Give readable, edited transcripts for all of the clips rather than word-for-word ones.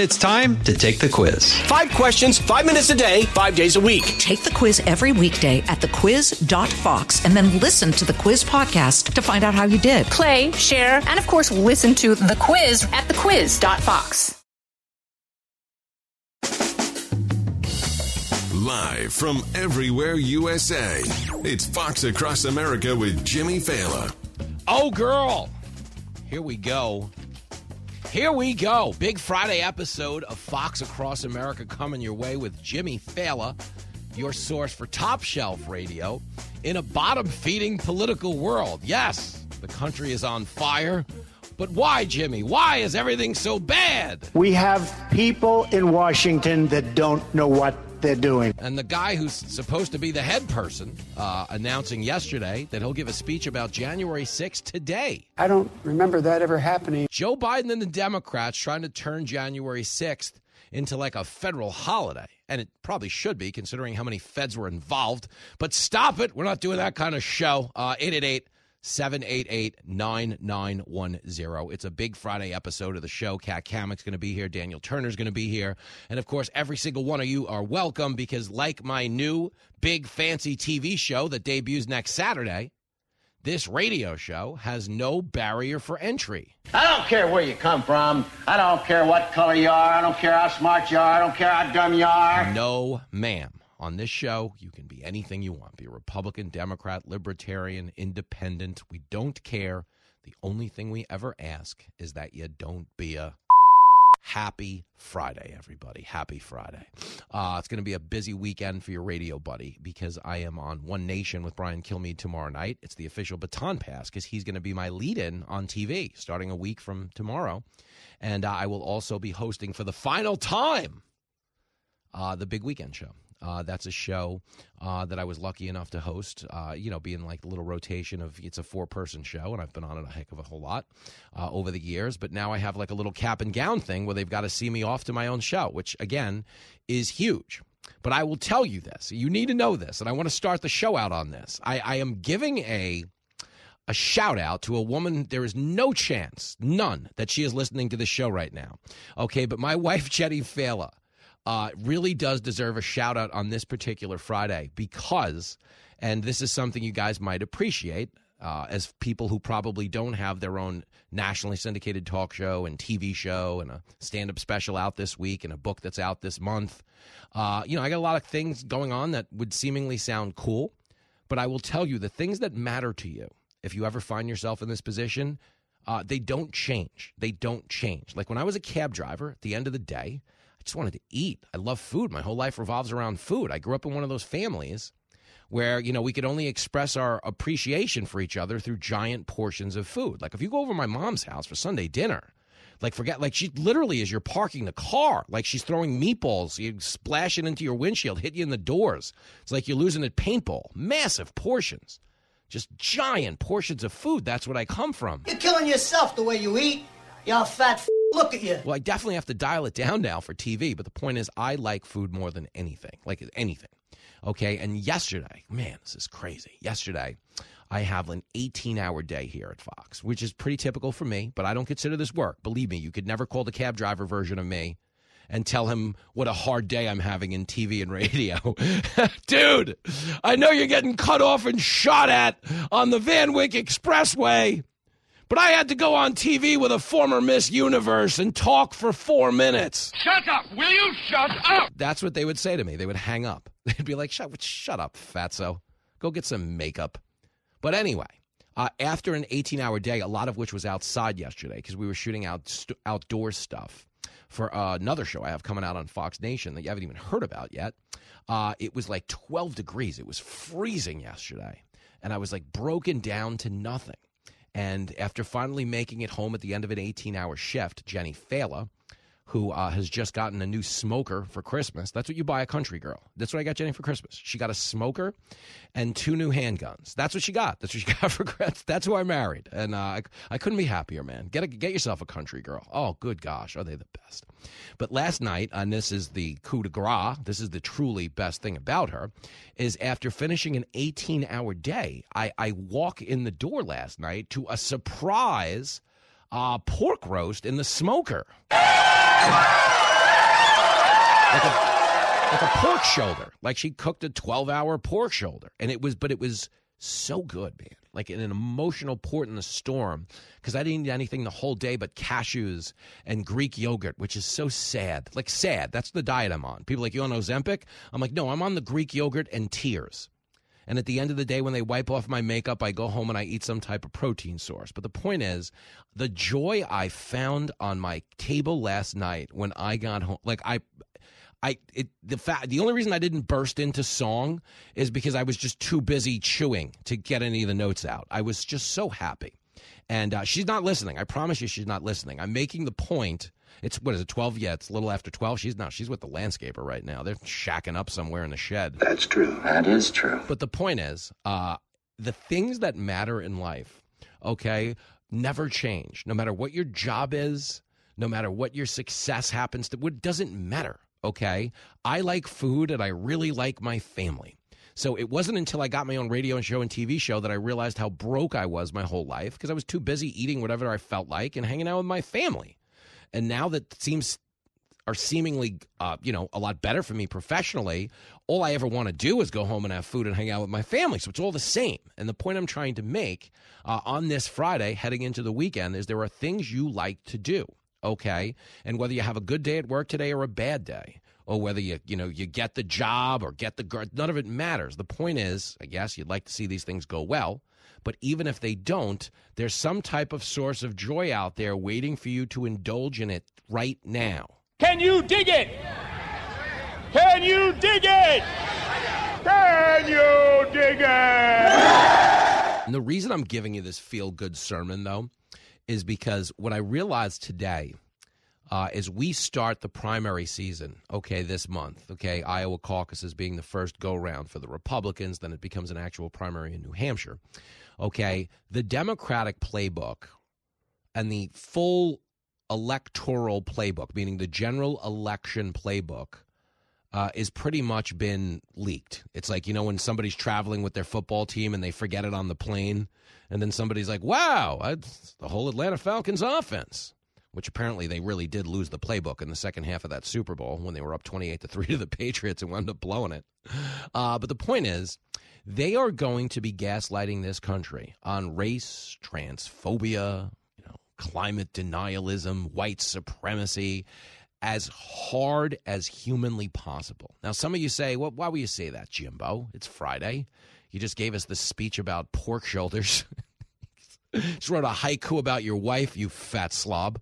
It's time to take the quiz. 5 questions, 5 minutes a day, 5 days a week. Take the quiz every weekday at thequiz.fox and then listen to the quiz podcast to find out how you did. Play, share, and of course, listen to the quiz at thequiz.fox. Live from everywhere USA, it's Fox Across America with Jimmy Fallon. Oh, girl. Here we go. Here we go. Big Friday episode of Fox Across America coming your way with Jimmy Fallon, your source for top shelf radio in a bottom-feeding political world. Yes, the country is on fire. But why, Jimmy? Why is everything so bad? We have people in Washington that don't know what they're doing. And the guy who's supposed to be the head person announcing yesterday that he'll give a speech about January 6th today. I don't remember that ever happening. Joe Biden and the Democrats trying to turn January 6th into like a federal holiday. And it probably should be, considering how many feds were involved. But stop it. We're not doing that kind of show. 888-788-9910. It's a big Friday episode of the show. Kat Kamek's going to be here. Daniel Turner's going to be here. And, of course, every single one of you are welcome because, like my new big fancy TV show that debuts next Saturday, this radio show has no barrier for entry. I don't care where you come from. I don't care what color you are. I don't care how smart you are. I don't care how dumb you are. No, ma'am. On this show, you can be anything you want. Be a Republican, Democrat, Libertarian, Independent. We don't care. The only thing we ever ask is that you don't be a happy Friday, everybody. Happy Friday. It's going to be a busy weekend for your radio buddy because I am on One Nation with Brian Kilmeade tomorrow night. It's the official baton pass because he's going to be my lead-in on TV starting a week from tomorrow. And I will also be hosting for the final time the Big Weekend Show. That's a show that I was lucky enough to host, being like the little rotation of it's a 4-person show, and I've been on it a heck of a whole lot over the years. But now I have like a little cap and gown thing where they've got to see me off to my own show, which, again, is huge. But I will tell you this. You need to know this, and I want to start the show out on this. I am giving a shout-out to a woman. There is no chance, none, that she is listening to the show right now. Okay, but my wife, Jenny Fallon, really does deserve a shout-out on this particular Friday because, and this is something you guys might appreciate as people who probably don't have their own nationally syndicated talk show and TV show and a stand-up special out this week and a book that's out this month. I got a lot of things going on that would seemingly sound cool, but I will tell you the things that matter to you, if you ever find yourself in this position, they don't change. They don't change. Like when I was a cab driver, at the end of the day, I just wanted to eat. I love food. My whole life revolves around food. I grew up in one of those families where, we could only express our appreciation for each other through giant portions of food. Like if you go over to my mom's house for Sunday dinner, she literally, as you're parking the car, like she's throwing meatballs, you splash it into your windshield, hit you in the doors. It's like you're losing at paintball. Massive portions. Just giant portions of food. That's what I come from. You're killing yourself the way you eat. Y'all fat look at you. Well, I definitely have to dial it down now for TV, but the point is I like food more than anything, like anything. Okay, and yesterday, man, this is crazy. Yesterday, I have an 18-hour day here at Fox, which is pretty typical for me, but I don't consider this work. Believe me, you could never call the cab driver version of me and tell him what a hard day I'm having in TV and radio. Dude, I know you're getting cut off and shot at on the Van Wyck Expressway, but I had to go on TV with a former Miss Universe and talk for 4 minutes. Shut up! Will you shut up? That's what they would say to me. They would hang up. They'd be like, shut up, fatso. Go get some makeup. But anyway, after an 18-hour day, a lot of which was outside yesterday because we were shooting outdoor stuff for another show I have coming out on Fox Nation that you haven't even heard about yet. It was like 12 degrees. It was freezing yesterday. And I was like broken down to nothing. And after finally making it home at the end of an 18-hour shift, Jenny Fallon, who has just gotten a new smoker for Christmas. That's what you buy a country girl. That's what I got Jenny for Christmas. She got a smoker and 2 new handguns. That's what she got. That's what she got for Christmas. That's who I married. And I couldn't be happier, man. Get yourself a country girl. Oh, good gosh. Are they the best? But last night, and this is the coup de grace, this is the truly best thing about her, is after finishing an 18-hour day, I walk in the door last night to a surprise pork roast in the smoker. like a pork shoulder. Like she cooked a 12-hour pork shoulder. And it was so good, man. Like an emotional port in the storm, because I didn't eat anything the whole day but cashews and Greek yogurt, which is so sad. Like sad. That's the diet I'm on. People are like, you on Ozempic? I'm like, no, I'm on the Greek yogurt and tears. And at the end of the day, when they wipe off my makeup, I go home and I eat some type of protein source. But the point is, the joy I found on my table last night when I got home, like the only reason I didn't burst into song is because I was just too busy chewing to get any of the notes out. I was just so happy. And she's not listening. I promise you she's not listening. I'm making the point. It's, what is it, 12? Yeah, it's a little after 12. She's not. She's with the landscaper right now. They're shacking up somewhere in the shed. That's true. That is true. But the point is, the things that matter in life, okay, never change. No matter what your job is, no matter what your success happens to, it doesn't matter. Okay, I like food and I really like my family. So it wasn't until I got my own radio and show and TV show that I realized how broke I was my whole life because I was too busy eating whatever I felt like and hanging out with my family. And now that are seemingly, a lot better for me professionally, all I ever want to do is go home and have food and hang out with my family. So it's all the same. And the point I'm trying to make on this Friday, heading into the weekend, is there are things you like to do. Okay, and whether you have a good day at work today or a bad day, or whether you get the job or get the girl, none of it matters. The point is, I guess you'd like to see these things go well, but even if they don't, there's some type of source of joy out there waiting for you to indulge in it right now. Can you dig it? Can you dig it? Can you dig it? And the reason I'm giving you this feel-good sermon, though, is because what I realized today is we start the primary season, okay, this month, okay, Iowa caucuses being the first go-round for the Republicans, then it becomes an actual primary in New Hampshire, okay, the Democratic playbook and the full electoral playbook, meaning the general election playbook, is pretty much been leaked. It's like, when somebody's traveling with their football team and they forget it on the plane, and then somebody's like, wow, it's the whole Atlanta Falcons offense, which apparently they really did lose the playbook in the second half of that Super Bowl when they were up 28-3 to the Patriots and wound up blowing it. But the point is, they are going to be gaslighting this country on race, transphobia, climate denialism, white supremacy, as hard as humanly possible. Now, some of you say, well, why would you say that, Jimbo? It's Friday. You just gave us this speech about pork shoulders. Just wrote a haiku about your wife, you fat slob.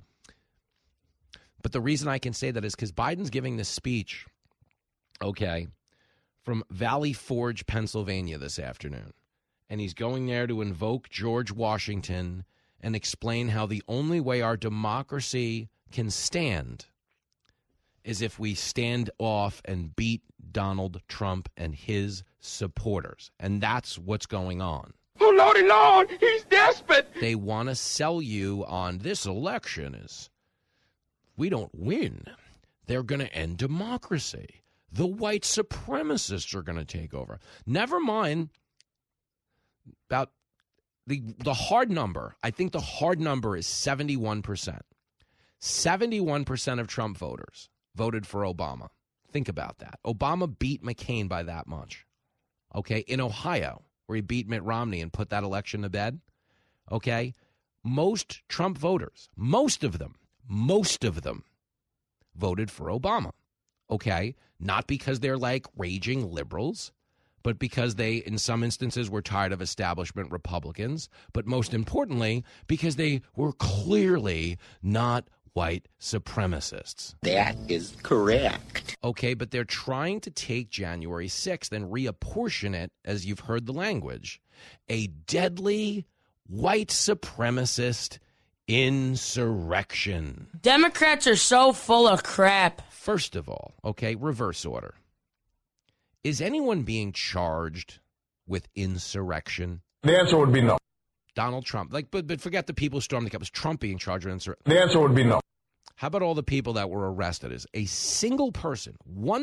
But the reason I can say that is because Biden's giving this speech, okay, from Valley Forge, Pennsylvania this afternoon. And he's going there to invoke George Washington and explain how the only way our democracy can stand is if we stand off and beat Donald Trump and his supporters. And that's what's going on. Oh, Lordy Lord, he's desperate. They want to sell you on this election is, we don't win, they're going to end democracy. The white supremacists are going to take over. Never mind about the hard number. I think the hard number is 71%. 71% of Trump voters voted for Obama. Think about that. Obama beat McCain by that much. Okay, in Ohio, where he beat Mitt Romney and put that election to bed. Okay, most Trump voters, most of them voted for Obama. Okay, not because they're like raging liberals, but because they, in some instances, were tired of establishment Republicans, but most importantly, because they were clearly not white supremacists. That is correct. Okay, but they're trying to take January 6th and reapportion it, as you've heard the language, a deadly white supremacist insurrection. Democrats are so full of crap. First of all, okay, reverse order. Is anyone being charged with insurrection? The answer would be no. Donald Trump. But forget the people who stormed the Capitol. Was Trump being charged with insurrection? The answer would be no. How about all the people that were arrested? Is a single person,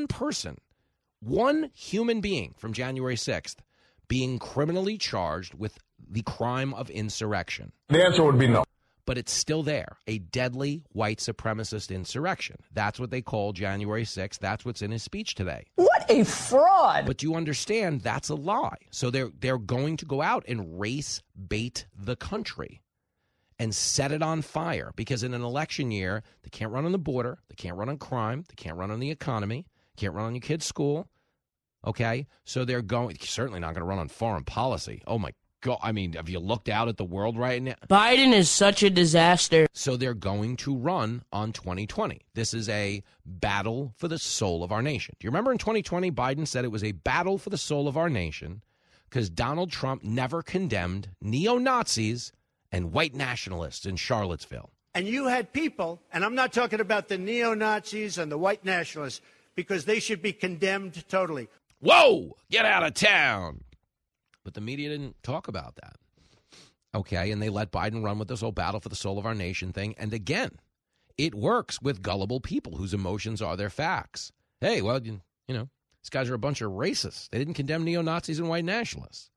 one human being from January 6th being criminally charged with the crime of insurrection? The answer would be no. but it's still there, a deadly white supremacist insurrection. That's what they call January 6th. That's what's in his speech today. What a fraud. But you understand that's a lie. So they're going to go out and race bait the country and set it on fire, because in an election year, they can't run on the border, they can't run on crime, they can't run on the economy, can't run on your kid's school, okay? So they're certainly not going to run on foreign policy. Oh, my God. I mean, have you looked out at the world right now? Biden is such a disaster. So they're going to run on 2020. This is a battle for the soul of our nation. Do you remember in 2020, Biden said it was a battle for the soul of our nation because Donald Trump never condemned neo-Nazis and white nationalists in Charlottesville. And you had people, and I'm not talking about the neo-Nazis and the white nationalists, because they should be condemned totally. Whoa, get out of town. But the media didn't talk about that. Okay, and they let Biden run with this whole battle for the soul of our nation thing. And again, it works with gullible people whose emotions are their facts. Hey, well, you know, these guys are a bunch of racists. They didn't condemn neo-Nazis and white nationalists.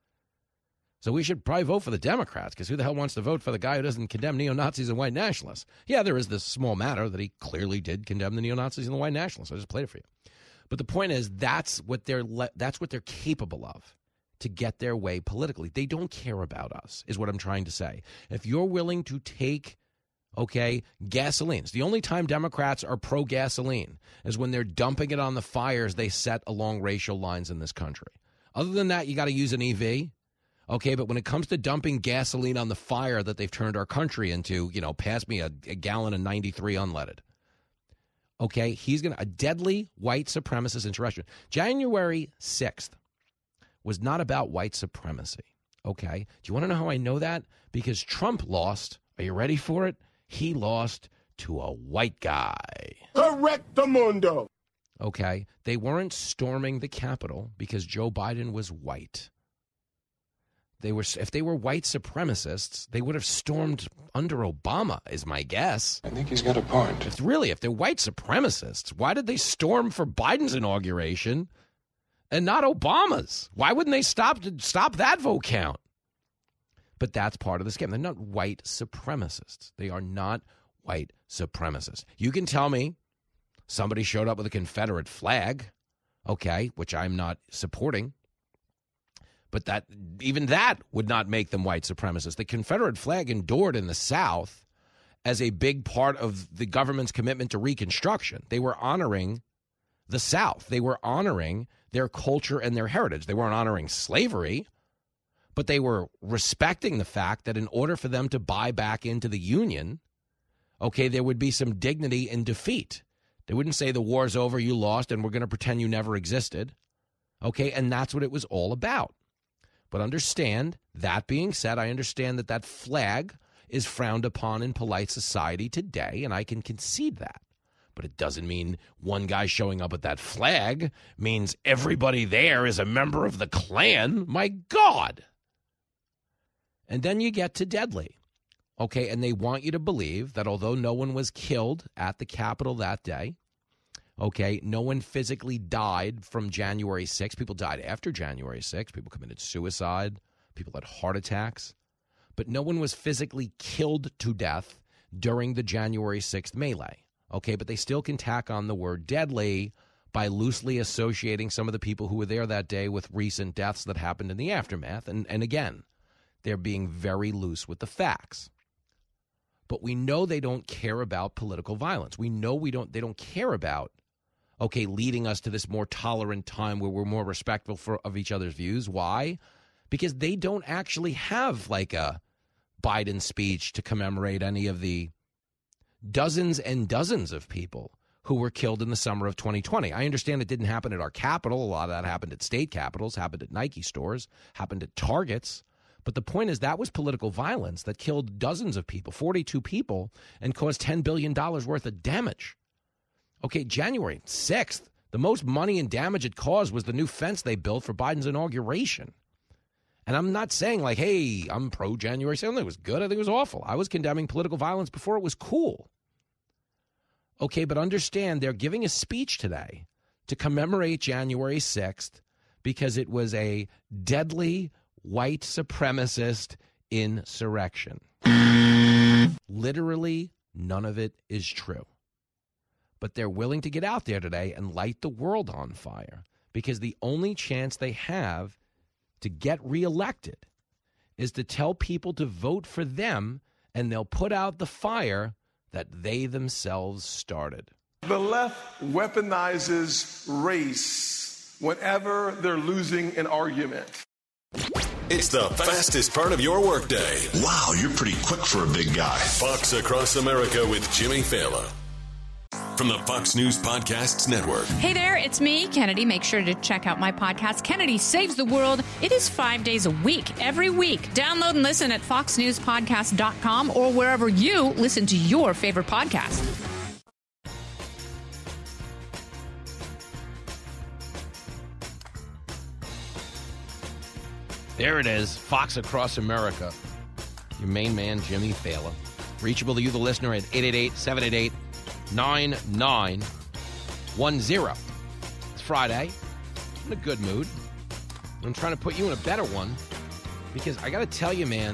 So we should probably vote for the Democrats, because who the hell wants to vote for the guy who doesn't condemn neo-Nazis and white nationalists? Yeah, there is this small matter that he clearly did condemn the neo-Nazis and the white nationalists. I just played it for you. But the point is, that's what they're capable of to get their way politically. They don't care about us, is what I'm trying to say. If you're willing to take, gasoline. It's the only time Democrats are pro-gasoline is when they're dumping it on the fires they set along racial lines in this country. Other than that, you got to use an EV. Okay, but when it comes to dumping gasoline on the fire that they've turned our country into, pass me a gallon of 93 unleaded. Okay, he's a deadly white supremacist insurrection. January 6th was not about white supremacy. Okay, do you want to know how I know that? Because Trump lost. Are you ready for it? He lost to a white guy. Correctamundo. Okay, they weren't storming the Capitol because Joe Biden was white. If they were white supremacists, they would have stormed under Obama, is my guess. I think he's got a point. If they're white supremacists, why did they storm for Biden's inauguration and not Obama's? Why wouldn't they stop that vote count? But that's part of the scam. They're not white supremacists. They are not white supremacists. You can tell me somebody showed up with a Confederate flag, okay, which I'm not supporting. But even that would not make them white supremacists. The Confederate flag endured in the South as a big part of the government's commitment to Reconstruction. They were honoring the South. They were honoring their culture and their heritage. They weren't honoring slavery, but they were respecting the fact that in order for them to buy back into the Union, okay, there would be some dignity in defeat. They wouldn't say the war's over, you lost, and we're going to pretend you never existed. Okay, and that's what it was all about. But understand, that being said, I understand that flag is frowned upon in polite society today, and I can concede that. But it doesn't mean one guy showing up with that flag means everybody there is a member of the Klan. My God. And then you get to deadly. Okay, and they want you to believe that although no one was killed at the Capitol that day, okay, no one physically died from January 6th. People died after January 6th. People committed suicide. People had heart attacks. But no one was physically killed to death during the January 6th melee. Okay, but they still can tack on the word deadly by loosely associating some of the people who were there that day with recent deaths that happened in the aftermath. And again, they're being very loose with the facts. But we know they don't care about political violence. We know they don't care about leading us to this more tolerant time where we're more respectful of each other's views. Why? Because they don't actually have like a Biden speech to commemorate any of the dozens and dozens of people who were killed in the summer of 2020. I understand it didn't happen at our Capitol. A lot of that happened at state capitals, happened at Nike stores, happened at Targets. But the point is that was political violence that killed dozens of people, 42 people, and caused $10 billion worth of damage. Okay, January 6th, the most money and damage it caused was the new fence they built for Biden's inauguration. And I'm not saying like, hey, I'm pro-January 6th. I think it was good. I think it was awful. I was condemning political violence before it was cool. Okay, but understand they're giving a speech today to commemorate January 6th because it was a deadly white supremacist insurrection. Literally none of it is true. But they're willing to get out there today and light the world on fire because the only chance they have to get reelected is to tell people to vote for them, and they'll put out the fire that they themselves started. The left weaponizes race whenever they're losing an argument. It's the fastest part of your workday. Wow, you're pretty quick for a big guy. Fox Across America with Jimmy Fallon. From the Fox News Podcasts Network. Hey there, it's me, Kennedy. Make sure to check out my podcast, Kennedy Saves the World. It is 5 days a week, every week. Download and listen at foxnewspodcast.com or wherever you listen to your favorite podcast. There it is, Fox Across America. Your main man, Jimmy Fallon. Reachable to you, the listener, at 888-788-9910. It's Friday. I'm in a good mood. I'm trying to put you in a better one because I got to tell you, man,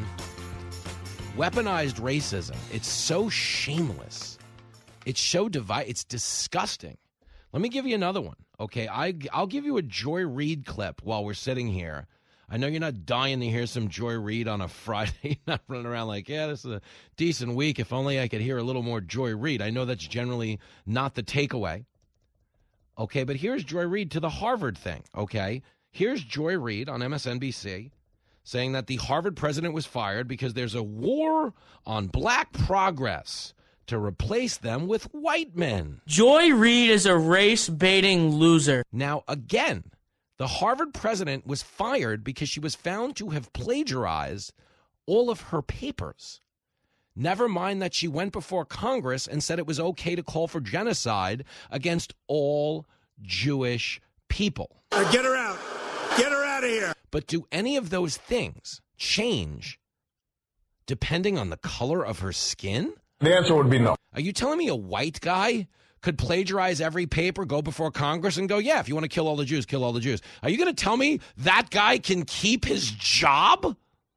weaponized racism, it's so shameless. It's so it's disgusting. Let me give you another one, okay? I'll give you a Joy Reid clip while we're sitting here. I know you're not dying to hear some Joy Reid on a Friday, not running around like, yeah, this is a decent week. If only I could hear a little more Joy Reid. I know that's generally not the takeaway. Okay, but here's Joy Reid to the Harvard thing, okay? Here's Joy Reid on MSNBC saying that the Harvard president was fired because there's a war on black progress to replace them with white men. Joy Reid is a race-baiting loser. Now, again, the Harvard president was fired because she was found to have plagiarized all of her papers. Never mind that she went before Congress and said it was okay to call for genocide against all Jewish people. Get her out. Get her out of here. But do any of those things change depending on the color of her skin? The answer would be no. Are you telling me a white guy could plagiarize every paper, go before Congress, and go, yeah, if you want to kill all the Jews, kill all the Jews? Are you going to tell me that guy can keep his job?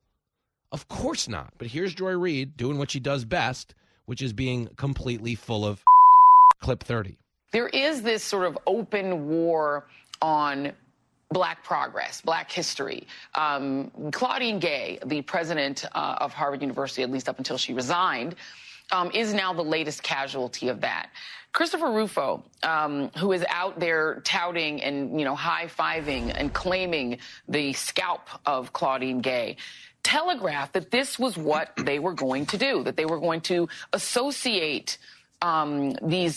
Of course not. But here's Joy Reid doing what she does best, which is being completely full of clip 30. There is this sort of open war on black progress, black history. Claudine Gay, the president of Harvard University, at least up until she resigned, is now the latest casualty of that. Christopher Rufo, who is out there touting and, high-fiving and claiming the scalp of Claudine Gay, telegraphed that this was what they were going to do, that they were going to associate these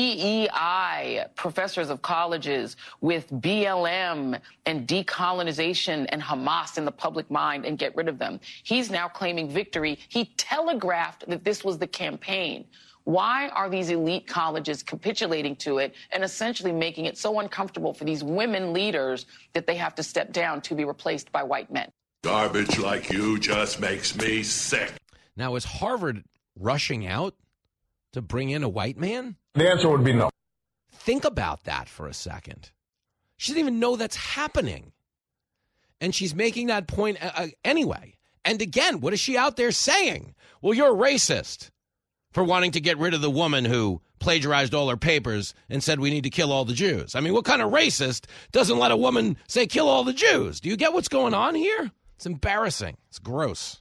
DEI professors of colleges with BLM and decolonization and Hamas in the public mind and get rid of them. He's now claiming victory. He telegraphed that this was the campaign. Why are these elite colleges capitulating to it and essentially making it so uncomfortable for these women leaders that they have to step down to be replaced by white men? Garbage like you just makes me sick. Now, is Harvard rushing out to bring in a white man? The answer would be no. Think about that for a second. She doesn't even know that's happening. And she's making that point anyway. And again, what is she out there saying? Well, you're a racist for wanting to get rid of the woman who plagiarized all her papers and said we need to kill all the Jews. I mean, what kind of racist doesn't let a woman say kill all the Jews? Do you get what's going on here? It's embarrassing. It's gross.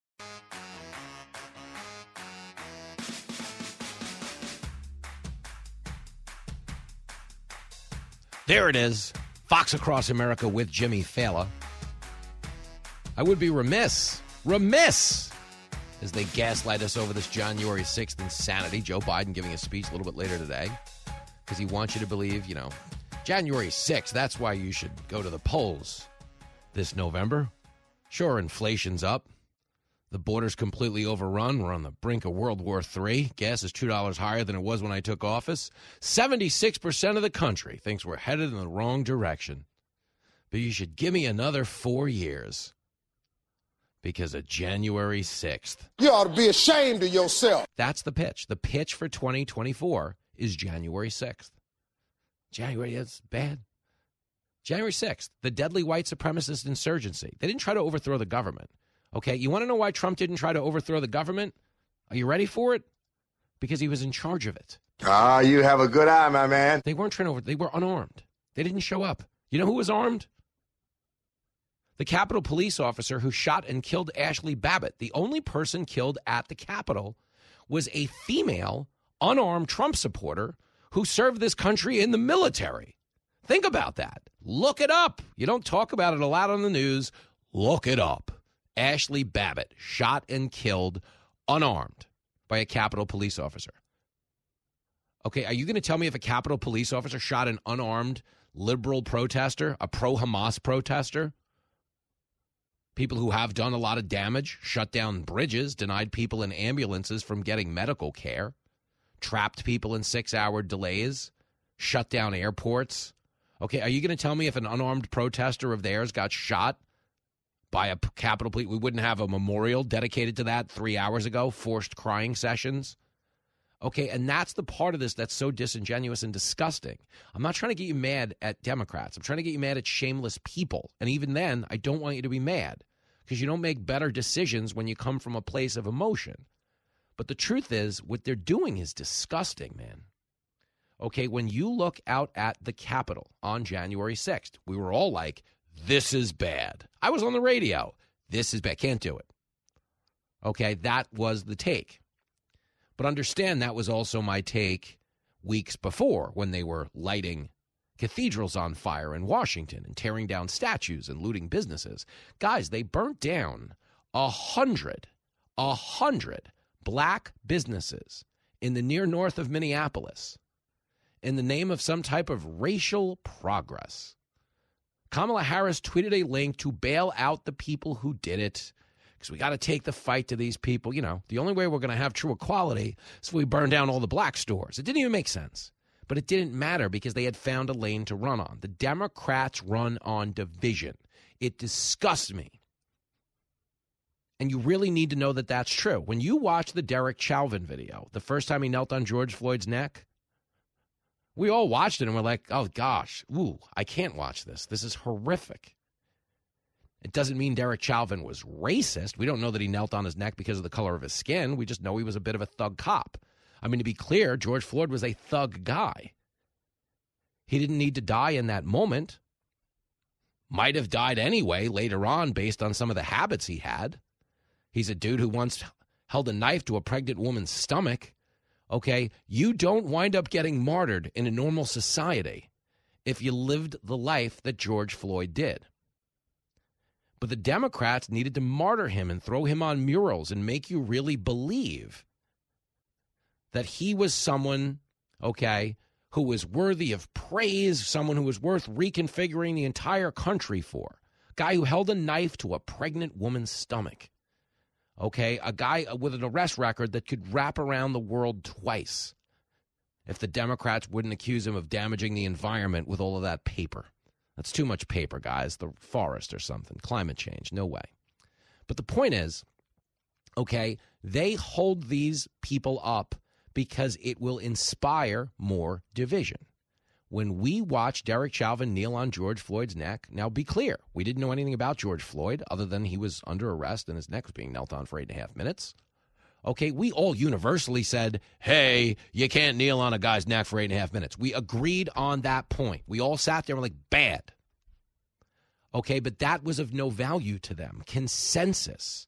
There it is. Fox Across America with Jimmy Fallon. I would be remiss, as they gaslight us over this January 6th insanity. Joe Biden giving a speech a little bit later today because he wants you to believe, January 6th, that's why you should go to the polls this November. Sure, inflation's up. The border's completely overrun. We're on the brink of World War III. Gas is $2 higher than it was when I took office. 76% of the country thinks we're headed in the wrong direction. But you should give me another 4 years because of January 6th. You ought to be ashamed of yourself. That's the pitch. The pitch for 2024 is January 6th. January, that's bad. January 6th, the deadly white supremacist insurgency. They didn't try to overthrow the government. Okay, you want to know why Trump didn't try to overthrow the government? Are you ready for it? Because he was in charge of it. Ah, you have a good eye, my man. They weren't trying over. They were unarmed. They didn't show up. You know who was armed? The Capitol police officer who shot and killed Ashley Babbitt. The only person killed at the Capitol was a female, unarmed Trump supporter who served this country in the military. Think about that. Look it up. You don't talk about it a lot on the news. Look it up. Ashley Babbitt shot and killed unarmed by a Capitol police officer. Okay, are you going to tell me if a Capitol police officer shot an unarmed liberal protester, a pro-Hamas protester? People who have done a lot of damage, shut down bridges, denied people in ambulances from getting medical care, trapped people in 6-hour delays, shut down airports. Okay, are you going to tell me if an unarmed protester of theirs got shot by a Capitol police, we wouldn't have a memorial dedicated to that 3 hours ago, forced crying sessions? Okay, and that's the part of this that's so disingenuous and disgusting. I'm not trying to get you mad at Democrats. I'm trying to get you mad at shameless people. And even then, I don't want you to be mad because you don't make better decisions when you come from a place of emotion. But the truth is, what they're doing is disgusting, man. Okay, when you look out at the Capitol on January 6th, we were all like, this is bad. I was on the radio. This is bad. Can't do it. Okay, that was the take. But understand that was also my take weeks before when they were lighting cathedrals on fire in Washington and tearing down statues and looting businesses. Guys, they burnt down 100 black businesses in the near north of Minneapolis in the name of some type of racial progress. Kamala Harris tweeted a link to bail out the people who did it because we got to take the fight to these people. You know, the only way we're going to have true equality is if we burn down all the black stores. It didn't even make sense. But it didn't matter because they had found a lane to run on. The Democrats run on division. It disgusts me. And you really need to know that that's true. When you watch the Derek Chauvin video, the first time he knelt on George Floyd's neck, we all watched it and we're like, oh, gosh, ooh, I can't watch this. This is horrific. It doesn't mean Derek Chauvin was racist. We don't know that he knelt on his neck because of the color of his skin. We just know he was a bit of a thug cop. I mean, to be clear, George Floyd was a thug guy. He didn't need to die in that moment. Might have died anyway later on based on some of the habits he had. He's a dude who once held a knife to a pregnant woman's stomach. Okay, you don't wind up getting martyred in a normal society if you lived the life that George Floyd did. But the Democrats needed to martyr him and throw him on murals and make you really believe that he was someone, okay, who was worthy of praise, someone who was worth reconfiguring the entire country for. A guy who held a knife to a pregnant woman's stomach. Okay, a guy with an arrest record that could wrap around the world twice if the Democrats wouldn't accuse him of damaging the environment with all of that paper. That's too much paper, guys. The forest or something. Climate change. No way. But the point is, okay, they hold these people up because it will inspire more division. When we watch Derek Chauvin kneel on George Floyd's neck, now be clear, we didn't know anything about George Floyd other than he was under arrest and his neck was being knelt on for 8.5 minutes. Okay, we all universally said, hey, you can't kneel on a guy's neck for 8.5 minutes. We agreed on that point. We all sat there and were like, bad. Okay, but that was of no value to them. Consensus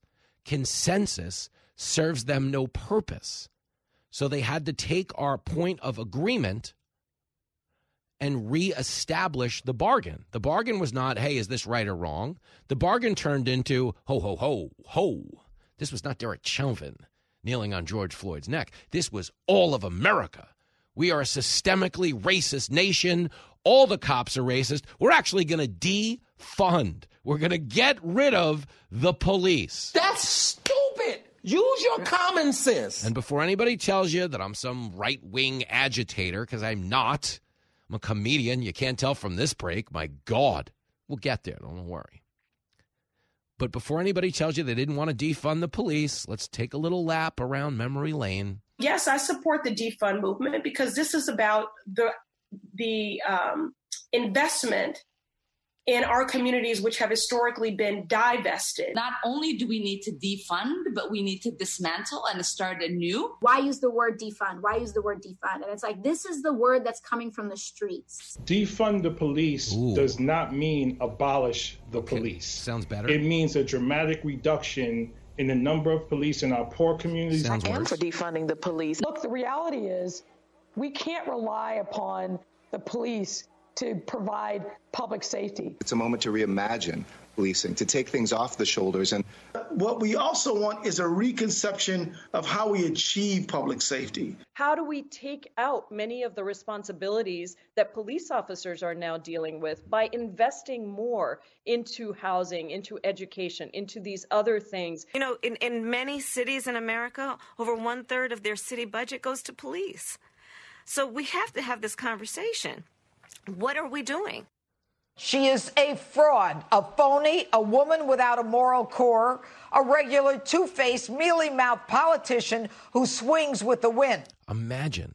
serves them no purpose. So they had to take our point of agreement and reestablish the bargain. The bargain was not, hey, is this right or wrong? The bargain turned into, ho, ho, ho, ho. This was not Derek Chauvin kneeling on George Floyd's neck. This was all of America. We are a systemically racist nation. All the cops are racist. We're actually going to defund. We're going to get rid of the police. That's stupid. Use your common sense. And before anybody tells you that I'm some right-wing agitator, because I'm not, I'm a comedian. You can't tell from this break. My God. We'll get there. Don't worry. But before anybody tells you they didn't want to defund the police, let's take a little lap around memory lane. Yes, I support the defund movement because this is about the investment in our communities, which have historically been divested. Not only do we need to defund, but we need to dismantle and start anew. Why use the word defund? Why use the word defund? And it's like, this is the word that's coming from the streets. Defund the police does not mean abolish the police. Sounds better. It means a dramatic reduction in the number of police in our poor communities. I am for defunding the police. Look, the reality is we can't rely upon the police to provide public safety. It's a moment to reimagine policing, to take things off the shoulders. And what we also want is a reconception of how we achieve public safety. How do we take out many of the responsibilities that police officers are now dealing with by investing more into housing, into education, into these other things? You know, in many cities in America, over 1/3 of their city budget goes to police. So we have to have this conversation. What are we doing? She is a fraud, a phony, a woman without a moral core, a regular two-faced, mealy-mouthed politician who swings with the wind. Imagine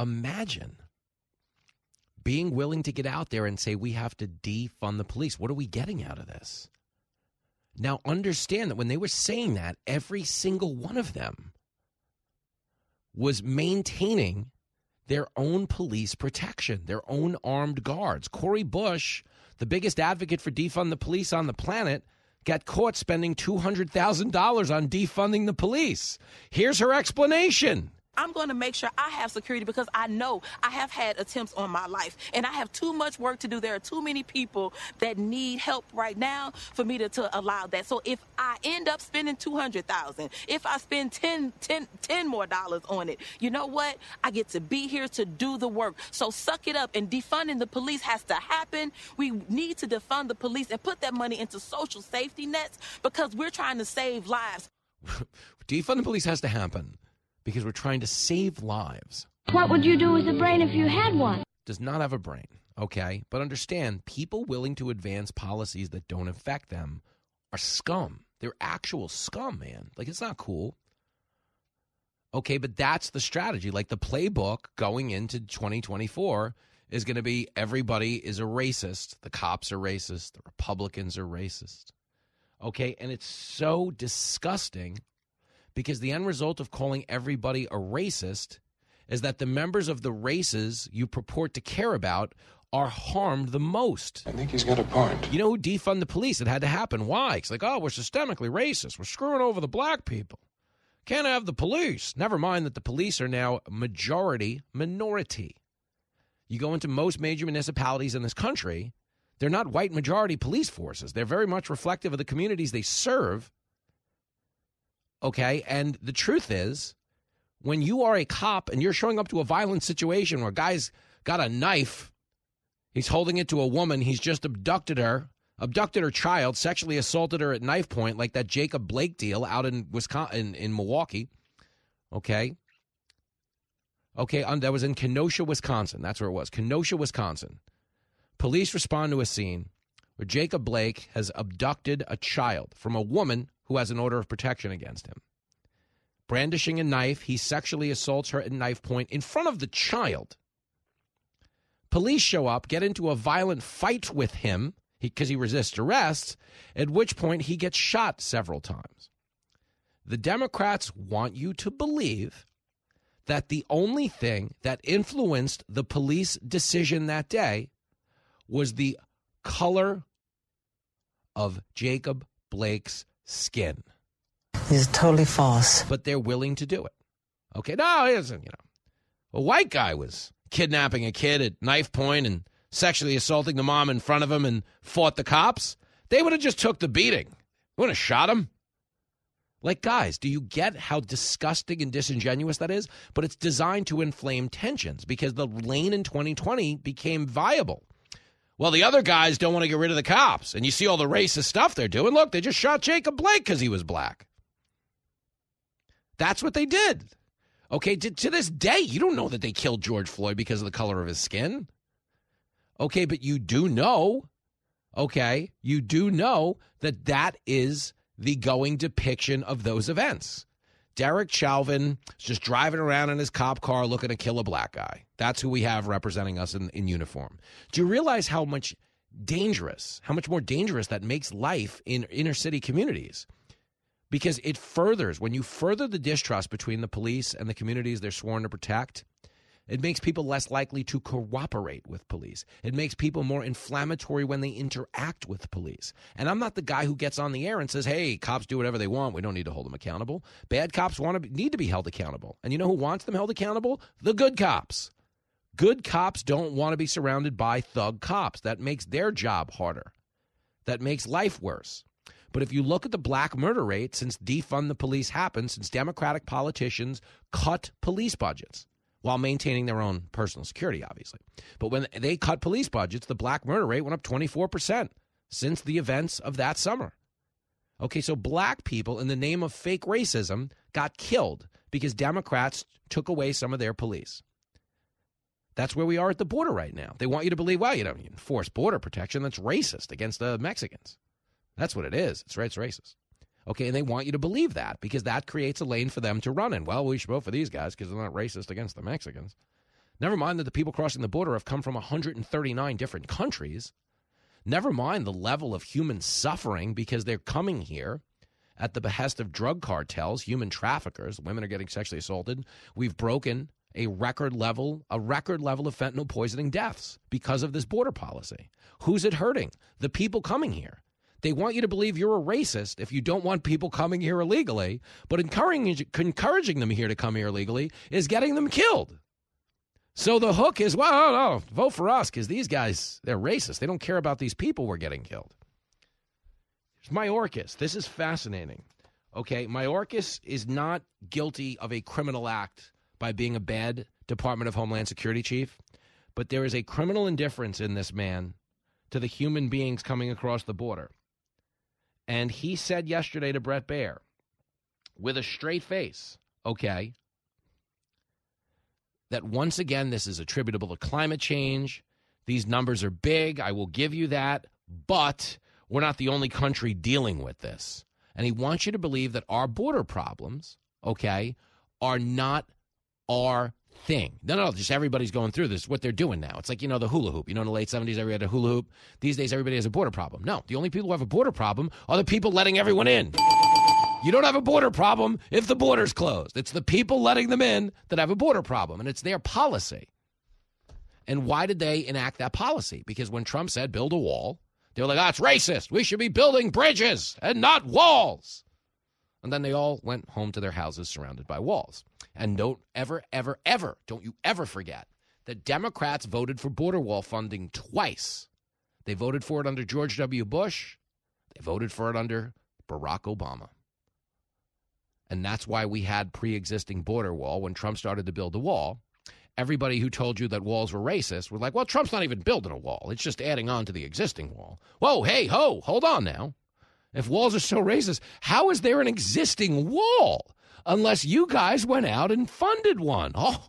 being willing to get out there and say we have to defund the police. What are we getting out of this? Now, understand that when they were saying that, every single one of them was maintaining their own police protection, their own armed guards. Cori Bush, the biggest advocate for defund the police on the planet, got caught spending $200,000 on defunding the police. Here's her explanation. I'm going to make sure I have security because I know I have had attempts on my life and I have too much work to do. There are too many people that need help right now for me to allow that. So if I end up spending $200,000, if I spend $10 more on it, you know what? I get to be here to do the work. So suck it up, and defunding the police has to happen. We need to defund the police and put that money into social safety nets because we're trying to save lives. Defund the police has to happen because we're trying to save lives. What would you do with a brain if you had one? Does not have a brain, okay? But understand, people willing to advance policies that don't affect them are scum. They're actual scum, man. Like, it's not cool. Okay, but that's the strategy. Like, the playbook going into 2024 is going to be everybody is a racist. The cops are racist. The Republicans are racist. Okay, and it's so disgusting because the end result of calling everybody a racist is that the members of the races you purport to care about are harmed the most. I think he's got a point. You know who defund the police? It had to happen. Why? It's like, oh, we're systemically racist. We're screwing over the black people. Can't have the police. Never mind that the police are now majority minority. You go into most major municipalities in this country, they're not white majority police forces. They're very much reflective of the communities they serve. Okay, and the truth is, when you are a cop and you're showing up to a violent situation where a guy's got a knife, he's holding it to a woman, he's just abducted her child, sexually assaulted her at knife point, like that Jacob Blake deal out in Wisconsin, in Milwaukee. Okay, that was in Kenosha, Wisconsin. That's where it was, Kenosha, Wisconsin. Police respond to a scene where Jacob Blake has abducted a child from a woman who has an order of protection against him. Brandishing a knife, he sexually assaults her at knife point in front of the child. Police show up, get into a violent fight with him because he resists arrest, at which point he gets shot several times. The Democrats want you to believe that the only thing that influenced the police decision that day was the color of Jacob Blake's skin. It's totally false. But they're willing to do it. Okay, no, it isn't, A white guy was kidnapping a kid at knife point and sexually assaulting the mom in front of him and fought the cops. They would have just took the beating. They wouldn't have shot him. Like, guys, do you get how disgusting and disingenuous that is? But it's designed to inflame tensions because the lane in 2020 became viable. Well, the other guys don't want to get rid of the cops. And you see all the racist stuff they're doing. Look, they just shot Jacob Blake because he was black. That's what they did. Okay, to this day, you don't know that they killed George Floyd because of the color of his skin. Okay, but you do know, that that is the going depiction of those events. Derek Chauvin is just driving around in his cop car looking to kill a black guy. That's who we have representing us in uniform. Do you realize how much dangerous, how much more dangerous that makes life in inner city communities. Because it furthers, when you further the distrust between the police and the communities they're sworn to protect, it makes people less likely to cooperate with police. It makes people more inflammatory when they interact with police. And I'm not the guy who gets on the air and says, hey, cops do whatever they want. We don't need to hold them accountable. Bad cops need to be held accountable. And you know who wants them held accountable? The good cops. Good cops don't want to be surrounded by thug cops. That makes their job harder. That makes life worse. But if you look at the black murder rate since defund the police happened, since Democratic politicians cut police budgets, while maintaining their own personal security, obviously. But when they cut police budgets, the black murder rate went up 24% since the events of that summer. Okay, so black people, in the name of fake racism, got killed because Democrats took away some of their police. That's where we are at the border right now. They want you to believe, well, you don't enforce border protection. That's racist against the Mexicans. That's what it is. It's racist. Okay, and they want you to believe that because that creates a lane for them to run in. Well, we should vote for these guys because they're not racist against the Mexicans. Never mind that the people crossing the border have come from 139 different countries. Never mind the level of human suffering because they're coming here at the behest of drug cartels, human traffickers. Women are getting sexually assaulted. We've broken a record level of fentanyl poisoning deaths because of this border policy. Who's it hurting? The people coming here. They want you to believe you're a racist if you don't want people coming here illegally, but encouraging them here to come here illegally is getting them killed. So the hook is, well, no, vote for us because these guys, they're racist. They don't care about these people who are getting killed. Here's Mayorkas. This is fascinating. Okay, Mayorkas is not guilty of a criminal act by being a bad Department of Homeland Security chief, but there is a criminal indifference in this man to the human beings coming across the border. And he said yesterday to Bret Baier, with a straight face, okay, that once again this is attributable to climate change. These numbers are big. I will give you that. But we're not the only country dealing with this. And he wants you to believe that our border problems, okay, are not our thing. No, just everybody's going through this. What they're doing now. It's like, the hula hoop. In the late 70s, everybody had a hula hoop. These days, everybody has a border problem. No, the only people who have a border problem are the people letting everyone in. You don't have a border problem if the border's closed. It's the people letting them in that have a border problem, and it's their policy. And why did they enact that policy? Because when Trump said build a wall, they were like, it's racist. We should be building bridges and not walls. And then they all went home to their houses surrounded by walls. And don't don't you ever forget that Democrats voted for border wall funding twice. They voted for it under George W. Bush. They voted for it under Barack Obama. And that's why we had pre-existing border wall. When Trump started to build the wall, everybody who told you that walls were racist were like, well, Trump's not even building a wall. It's just adding on to the existing wall. Whoa, hey, ho, hold on now. If walls are so racist, how is there an existing wall? Unless you guys went out and funded one. Oh,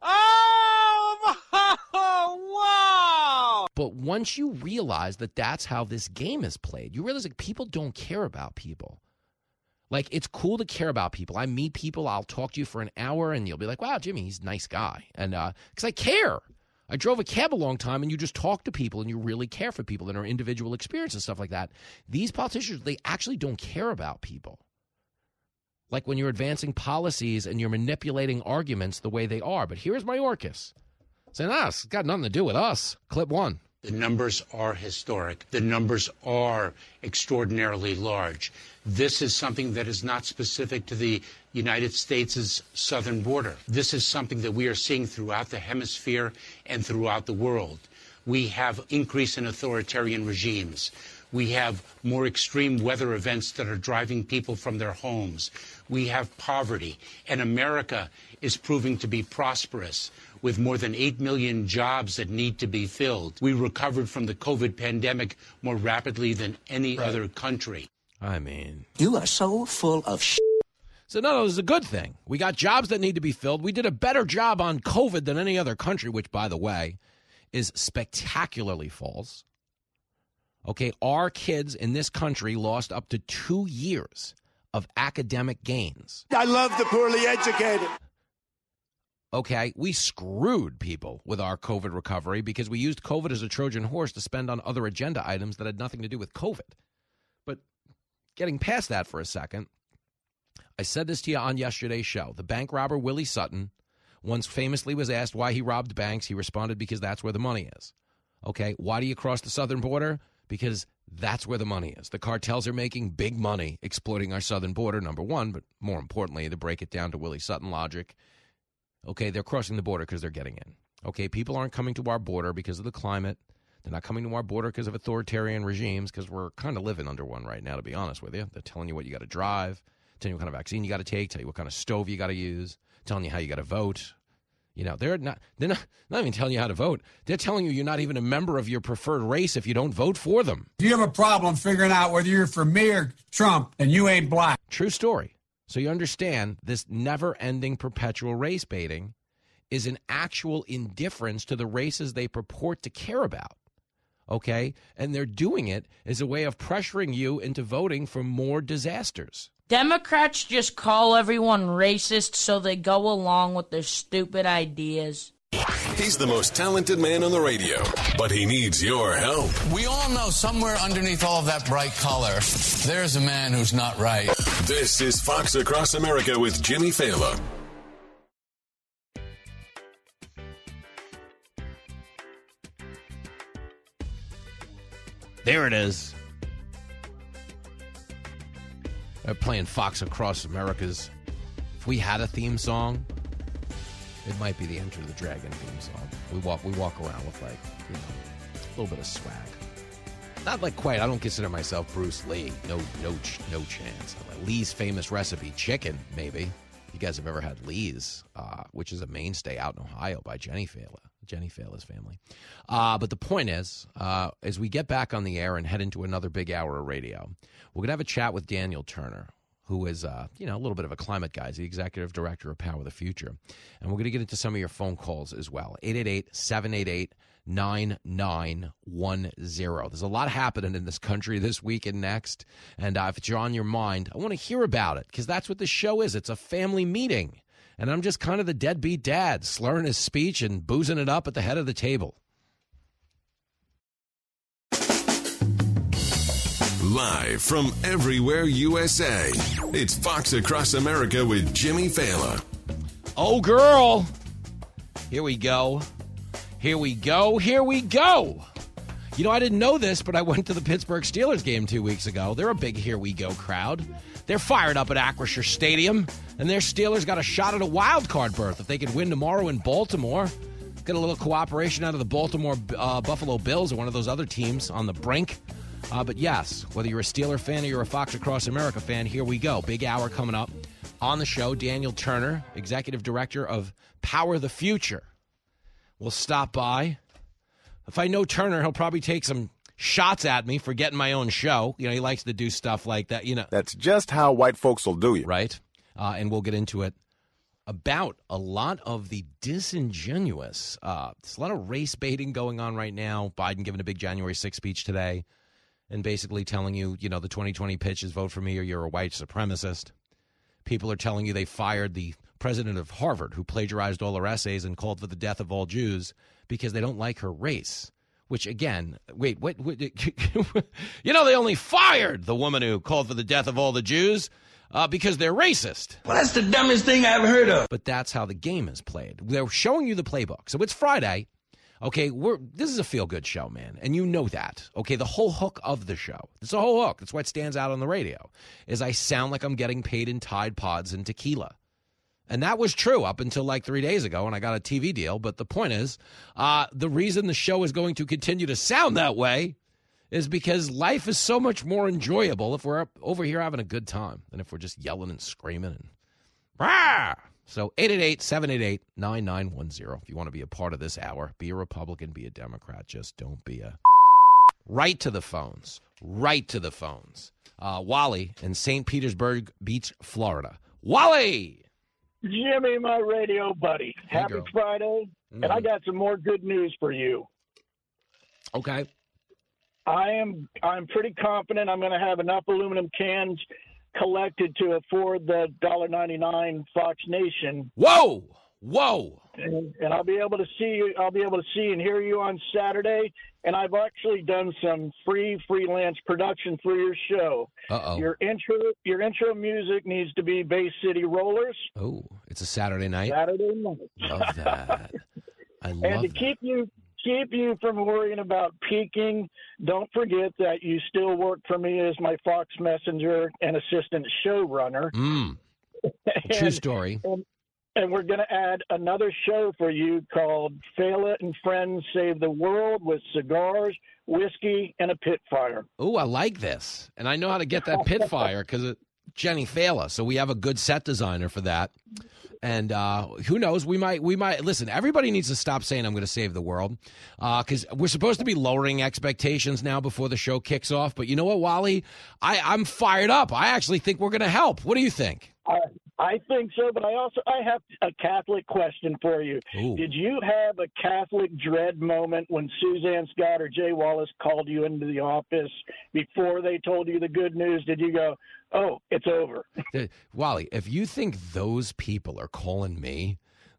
wow. But once you realize that that's how this game is played, you realize people don't care about people. Like, it's cool to care about people. I meet people, I'll talk to you for an hour, and you'll be like, wow, Jimmy, he's a nice guy. And because I care. I drove a cab a long time, and you just talk to people, and you really care for people and their individual experience and stuff like that. These politicians, they actually don't care about people. Like when you're advancing policies and you're manipulating arguments the way they are. But here's Mayorkas saying, it's got nothing to do with us. Clip one. The numbers are historic. The numbers are extraordinarily large. This is something that is not specific to the United States' southern border. This is something that we are seeing throughout the hemisphere and throughout the world. We have increase in authoritarian regimes. We have more extreme weather events that are driving people from their homes. We have poverty. And America is proving to be prosperous with more than 8 million jobs that need to be filled. We recovered from the COVID pandemic more rapidly than any other country. I mean, you are so full of shit. So no, this is a good thing. We got jobs that need to be filled. We did a better job on COVID than any other country, which, by the way, is spectacularly false. Okay, our kids in this country lost up to 2 years of academic gains. I love the poorly educated. Okay, we screwed people with our COVID recovery because we used COVID as a Trojan horse to spend on other agenda items that had nothing to do with COVID. But getting past that for a second, I said this to you on yesterday's show. The bank robber Willie Sutton once famously was asked why he robbed banks. He responded, because that's where the money is. Okay, why do you cross the southern border? Because that's where the money is. The cartels are making big money exploiting our southern border, number one, but more importantly, to break it down to Willie Sutton logic, okay, they're crossing the border because they're getting in. Okay, people aren't coming to our border because of the climate. They're not coming to our border because of authoritarian regimes, because we're kind of living under one right now, to be honest with you. They're telling you what you got to drive, telling you what kind of vaccine you got to take, tell you what kind of stove you got to use, telling you how you got to vote. You know, they're not even telling you how to vote. They're telling you you're not even a member of your preferred race if you don't vote for them. You have a problem figuring out whether you're for me or Trump, and you ain't black. True story. So you understand this never-ending perpetual race baiting is an actual indifference to the races they purport to care about, okay? And they're doing it as a way of pressuring you into voting for more disasters. Democrats just call everyone racist so they go along with their stupid ideas. He's the most talented man on the radio, but he needs your help. We all know somewhere underneath all of that bright color, there's a man who's not right. This is Fox Across America with Jimmy Fallon. There it is. They're playing Fox Across America's. If we had a theme song, it might be the Enter the Dragon theme song. We walk around with, like, you know, a little bit of swag. Not like quite. I don't consider myself Bruce Lee. No chance. Lee's famous recipe, chicken, maybe. You guys have ever had Lee's, which is a mainstay out in Ohio by Jenny Fallon's family. But the point is, as we get back on the air and head into another big hour of radio, we're going to have a chat with Daniel Turner, who is, a little bit of a climate guy. He's the executive director of Power the Future. And we're going to get into some of your phone calls as well. 888-788-9910. There's a lot happening in this country this week and next. And if it's on your mind, I want to hear about it, because that's what this show is. It's a family meeting. And I'm just kind of the deadbeat dad, slurring his speech and boozing it up at the head of the table. Live from everywhere USA, it's Fox Across America with Jimmy Fallon. Oh, girl. Here we go. Here we go. Here we go. You know, I didn't know this, but I went to the Pittsburgh Steelers game 2 weeks ago. They're a big here we go crowd. They're fired up at Acrisure Stadium, and their Steelers got a shot at a wild card berth if they could win tomorrow in Baltimore. Get a little cooperation out of the Baltimore Buffalo Bills or one of those other teams on the brink. But yes, whether you're a Steeler fan or you're a Fox Across America fan, here we go. Big hour coming up on the show. Daniel Turner, executive director of Power the Future, will stop by. If I know Turner, he'll probably take some shots at me for getting my own show. You know, he likes to do stuff like that. You know, that's just how white folks will do you, right? And we'll get into it about a lot of the disingenuous. There's a lot of race baiting going on right now. Biden giving a big January 6th speech today, and basically telling you, you know, the 2020 pitch is vote for me or you're a white supremacist. People are telling you they fired the president of Harvard, who plagiarized all her essays and called for the death of all Jews because they don't like her race. Which, again, wait, what you know, they only fired the woman who called for the death of all the Jews because they're racist. Well, that's the dumbest thing I've heard of. But that's how the game is played. They're showing you the playbook. So it's Friday. Okay, this is a feel-good show, man, and you know that. Okay, the whole hook of the show, it's a whole hook. That's why it stands out on the radio, is I sound like I'm getting paid in Tide Pods and tequila. And that was true up until like 3 days ago when I got a TV deal. But the point is, the reason the show is going to continue to sound that way is because life is so much more enjoyable if we're over here having a good time than if we're just yelling and screaming and rah! So 888-788-9910. If you want to be a part of this hour, be a Republican, be a Democrat. Just don't be a... Right to the phones. Right to the phones. Wally in St. Petersburg Beach, Florida. Wally! Jimmy, my radio buddy. Happy Friday. And I got some more good news for you. Okay. I'm pretty confident I'm going to have enough aluminum cans collected to afford the $1.99 Fox Nation. Whoa! Whoa. And I'll be able to see you. I'll be able to see and hear you on Saturday. And I've actually done some freelance production for your show. Uh-oh. Your intro music needs to be Bay City Rollers. Oh, it's a Saturday night. Saturday night. Love that. I love and to that. keep you from worrying about peaking, don't forget that you still work for me as my Fox messenger and assistant showrunner. True story. And we're going to add another show for you called Fela and Friends Save the World with cigars, whiskey, and a pit fire. Oh, I like this. And I know how to get that pit fire because of Jenny Fela. So we have a good set designer for that. And who knows? We might listen. Everybody needs to stop saying I'm going to save the world because we're supposed to be lowering expectations now before the show kicks off. But you know what, Wally? I'm fired up. I actually think we're going to help. What do you think? I think so, but I have a Catholic question for you. Ooh. Did you have a Catholic dread moment when Suzanne Scott or Jay Wallace called you into the office before they told you the good news? Did you go, oh, it's over? Wally, if you think those people are calling me,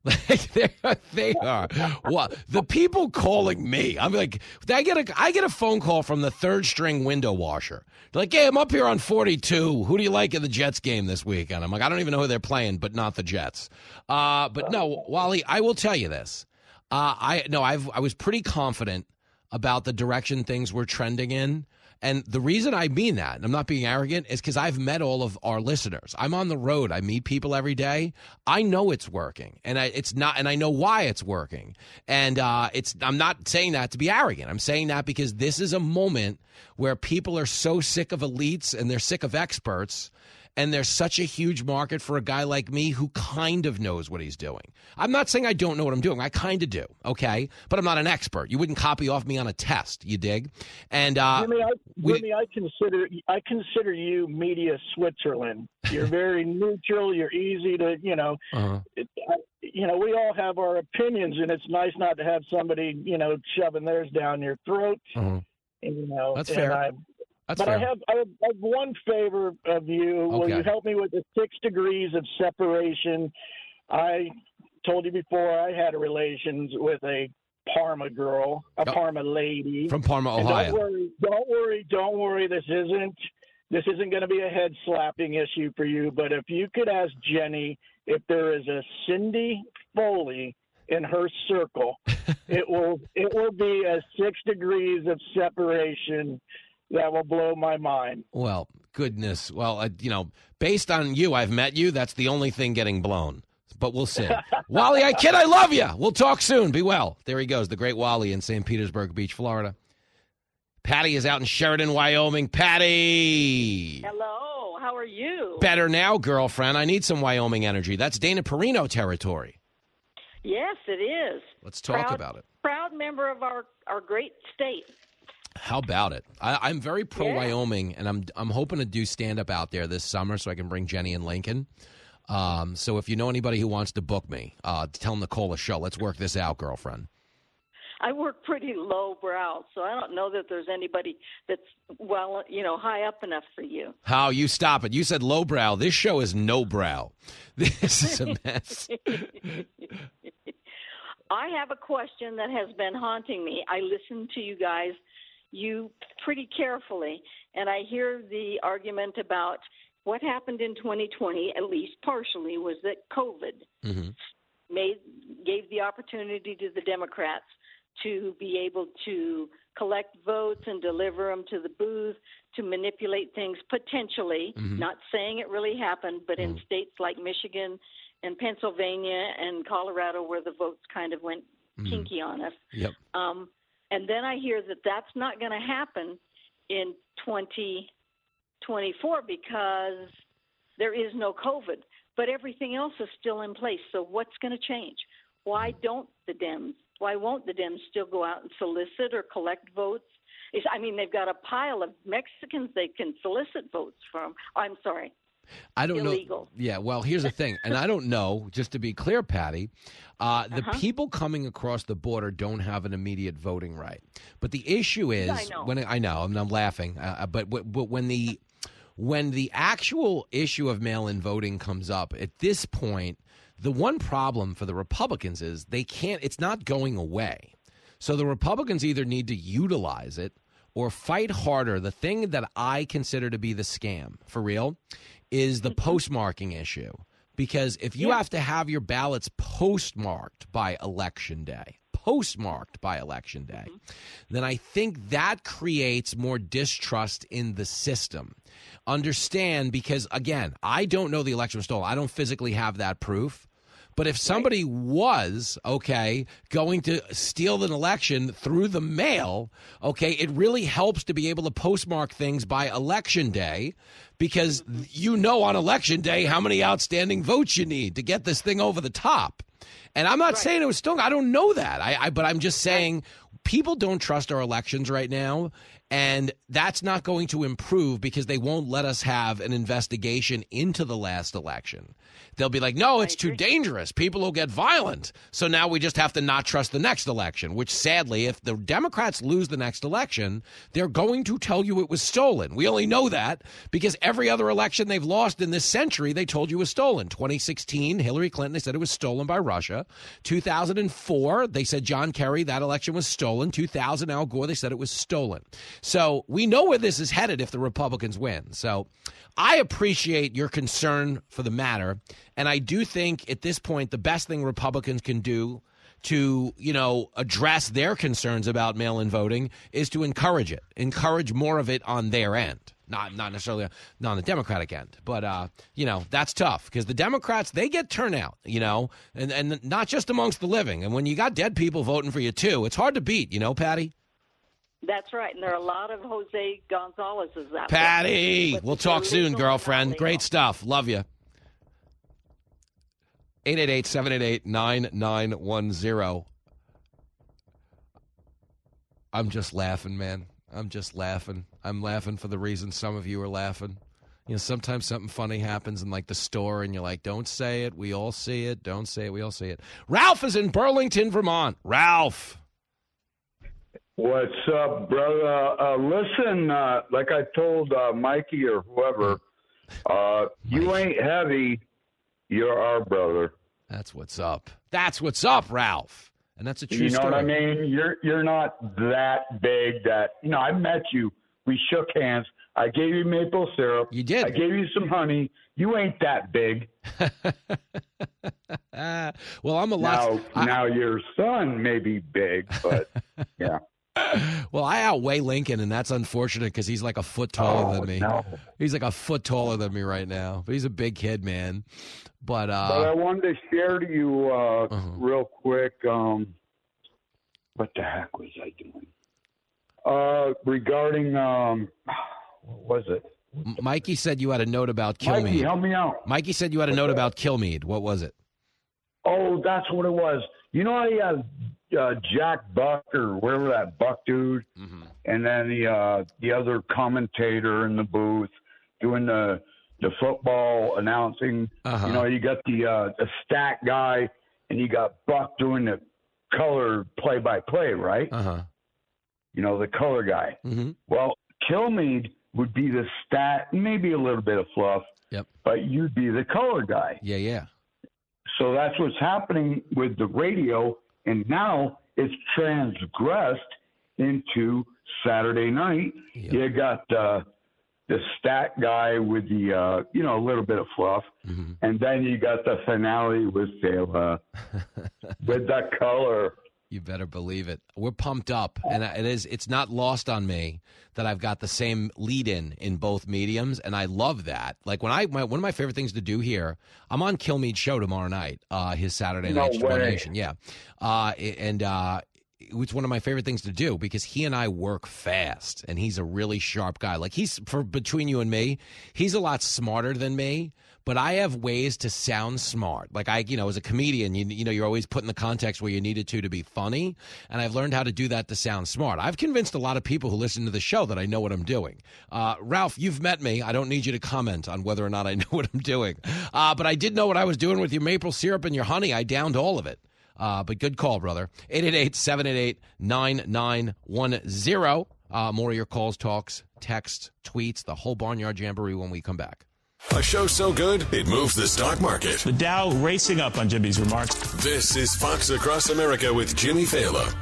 like they are. What the people calling me? I'm like, I get a phone call from the third string window washer. They're like, hey, I'm up here on 42. Who do you like in the Jets game this weekend? I'm like, I don't even know who they're playing, but not the Jets. But no, Wally, I will tell you this. I was pretty confident about the direction things were trending in. And the reason I mean that, and I'm not being arrogant, is because I've met all of our listeners. I'm on the road. I meet people every day. I know it's working, and I know why it's working. And I'm not saying that to be arrogant. I'm saying that because this is a moment where people are so sick of elites and they're sick of experts. And there's such a huge market for a guy like me who kind of knows what he's doing. I'm not saying I don't know what I'm doing. I kind of do, okay? But I'm not an expert. You wouldn't copy off me on a test, you dig? And Jimmy, I consider you media Switzerland. You're very neutral. You're easy to, we all have our opinions, and it's nice not to have somebody, shoving theirs down your throat. That's fair. But I have one favor of you. Okay. Will you help me with the 6 degrees of separation? I told you before I had relations with a Parma girl, Parma lady from Parma, Ohio. Don't worry. This isn't going to be a head slapping issue for you. But if you could ask Jenny if there is a Cindy Foley in her circle, it will be a 6 degrees of separation. That will blow my mind. Well, goodness. Well, based on you, I've met you. That's the only thing getting blown. But we'll see. Wally, I love you. We'll talk soon. Be well. There he goes, the great Wally in St. Petersburg Beach, Florida. Patty is out in Sheridan, Wyoming. Patty. Hello. How are you? Better now, girlfriend. I need some Wyoming energy. That's Dana Perino territory. Yes, it is. Let's talk about it. Proud member of our great state. How about it? I'm very pro Wyoming, and I'm hoping to do stand up out there this summer so I can bring Jenny and Lincoln. So if you know anybody who wants to book me, tell them to call a show. Let's work this out, girlfriend. I work pretty lowbrow, so I don't know that there's anybody that's high up enough for you. How you stop it? You said lowbrow. This show is no brow. This is a mess. I have a question that has been haunting me. I listen to you guys. You pretty carefully, and I hear the argument about what happened in 2020, at least partially, was that COVID gave the opportunity to the Democrats to be able to collect votes and deliver them to the booth, to manipulate things potentially, not saying it really happened, but in states like Michigan and Pennsylvania and Colorado where the votes kind of went kinky on us. Yep. And then I hear that that's not going to happen in 2024 because there is no COVID, but everything else is still in place. So what's going to change? Why won't the Dems still go out and solicit or collect votes? They've got a pile of Mexicans they can solicit votes from. I'm sorry. I don't illegal. know. Yeah, well, here's the thing, and I don't know, just to be clear, Patty, the people coming across the border don't have an immediate voting right. But the issue is, I know, I'm laughing, but when the actual issue of mail-in voting comes up, at this point, The one problem for the Republicans is it's not going away. So the Republicans either need to utilize it or fight harder. The thing that I consider to be the scam, for real, is the postmarking issue. Because if you have to have your ballots postmarked by Election Day, then I think that creates more distrust in the system. Understand, because, again, I don't know the election was stolen. I don't physically have that proof. But if somebody was, going to steal an election through the mail, it really helps to be able to postmark things by Election Day, because on Election Day how many outstanding votes you need to get this thing over the top. And I'm not saying it was stolen. I don't know that. But I'm just saying people don't trust our elections right now. And that's not going to improve because they won't let us have an investigation into the last election. They'll be like, no, it's too dangerous. People will get violent. So now we just have to not trust the next election, which sadly, if the Democrats lose the next election, they're going to tell you it was stolen. We only know that because every other election they've lost in this century, they told you was stolen. 2016, Hillary Clinton, they said it was stolen by Russia. 2004, they said John Kerry, that election was stolen. 2000, Al Gore, they said it was stolen. So we know where this is headed if the Republicans win. So I appreciate your concern for the matter. And I do think at this point, the best thing Republicans can do to, address their concerns about mail-in voting is to encourage it, encourage more of it on their end. Not necessarily not on the Democratic end, but, that's tough because the Democrats, they get turnout, and not just amongst the living. And when you got dead people voting for you, too, it's hard to beat, Patty? That's right, and there are a lot of Jose Gonzalez's out there. Patty, we'll talk soon, girlfriend. Great stuff. Love you. 888-788-9910. I'm just laughing, man. I'm just laughing. I'm laughing for the reason some of you are laughing. Sometimes something funny happens in, the store, and you're like, don't say it. We all see it. Don't say it. We all see it. Ralph is in Burlington, Vermont. Ralph. What's up, brother? Listen, like I told Mikey or whoever, you ain't heavy. You're our brother. That's what's up. That's what's up, Ralph. And that's a true story. You know what I mean? You're not that big that, I met you. We shook hands. I gave you maple syrup. You did. I gave you some honey. You ain't that big. Well, I'm a lot. Now your son may be big, but yeah. Well, I outweigh Lincoln, and that's unfortunate because he's like a foot taller than me. No. He's like a foot taller than me right now, but he's a big kid, man. But I wanted to share to you real quick. What the heck was I doing? Regarding what was it? Mikey said you had a note about Kilmeade. Mikey, help me out. Mikey said you had a note about Kilmeade. What was it? Oh, that's what it was. You know how he had Jack Buck or whatever that Buck dude, and then the other commentator in the booth doing the football announcing. You got the stat guy, and you got Buck doing the color play-by-play, right? The color guy. Well, Kilmeade would be the stat, maybe a little bit of fluff, but you'd be the color guy. Yeah. So that's what's happening with the radio, and now it's transgressed into Saturday night. You got the stat guy with the a little bit of fluff, and then you got the finale with the color. You better believe it. We're pumped up, and it's not lost on me that I've got the same lead-in in both mediums, and I love that. Like one of my favorite things to do here, I'm on Kilmeade's show tomorrow night, his Saturday Night Nation. Yeah. It's one of my favorite things to do because he and I work fast, and he's a really sharp guy. Like between you and me, he's a lot smarter than me. But I have ways to sound smart. Like as a comedian, you're always put in the context where you needed to be funny. And I've learned how to do that to sound smart. I've convinced a lot of people who listen to the show that I know what I'm doing. Ralph, you've met me. I don't need you to comment on whether or not I know what I'm doing. But I did know what I was doing with your maple syrup and your honey. I downed all of it. But good call, brother. 888-788-9910. More of your calls, talks, texts, tweets, the whole Barnyard Jamboree when we come back. A show so good, it moves the stock market. The Dow racing up on Jimmy's remarks. This is Fox Across America with Jimmy Fallon.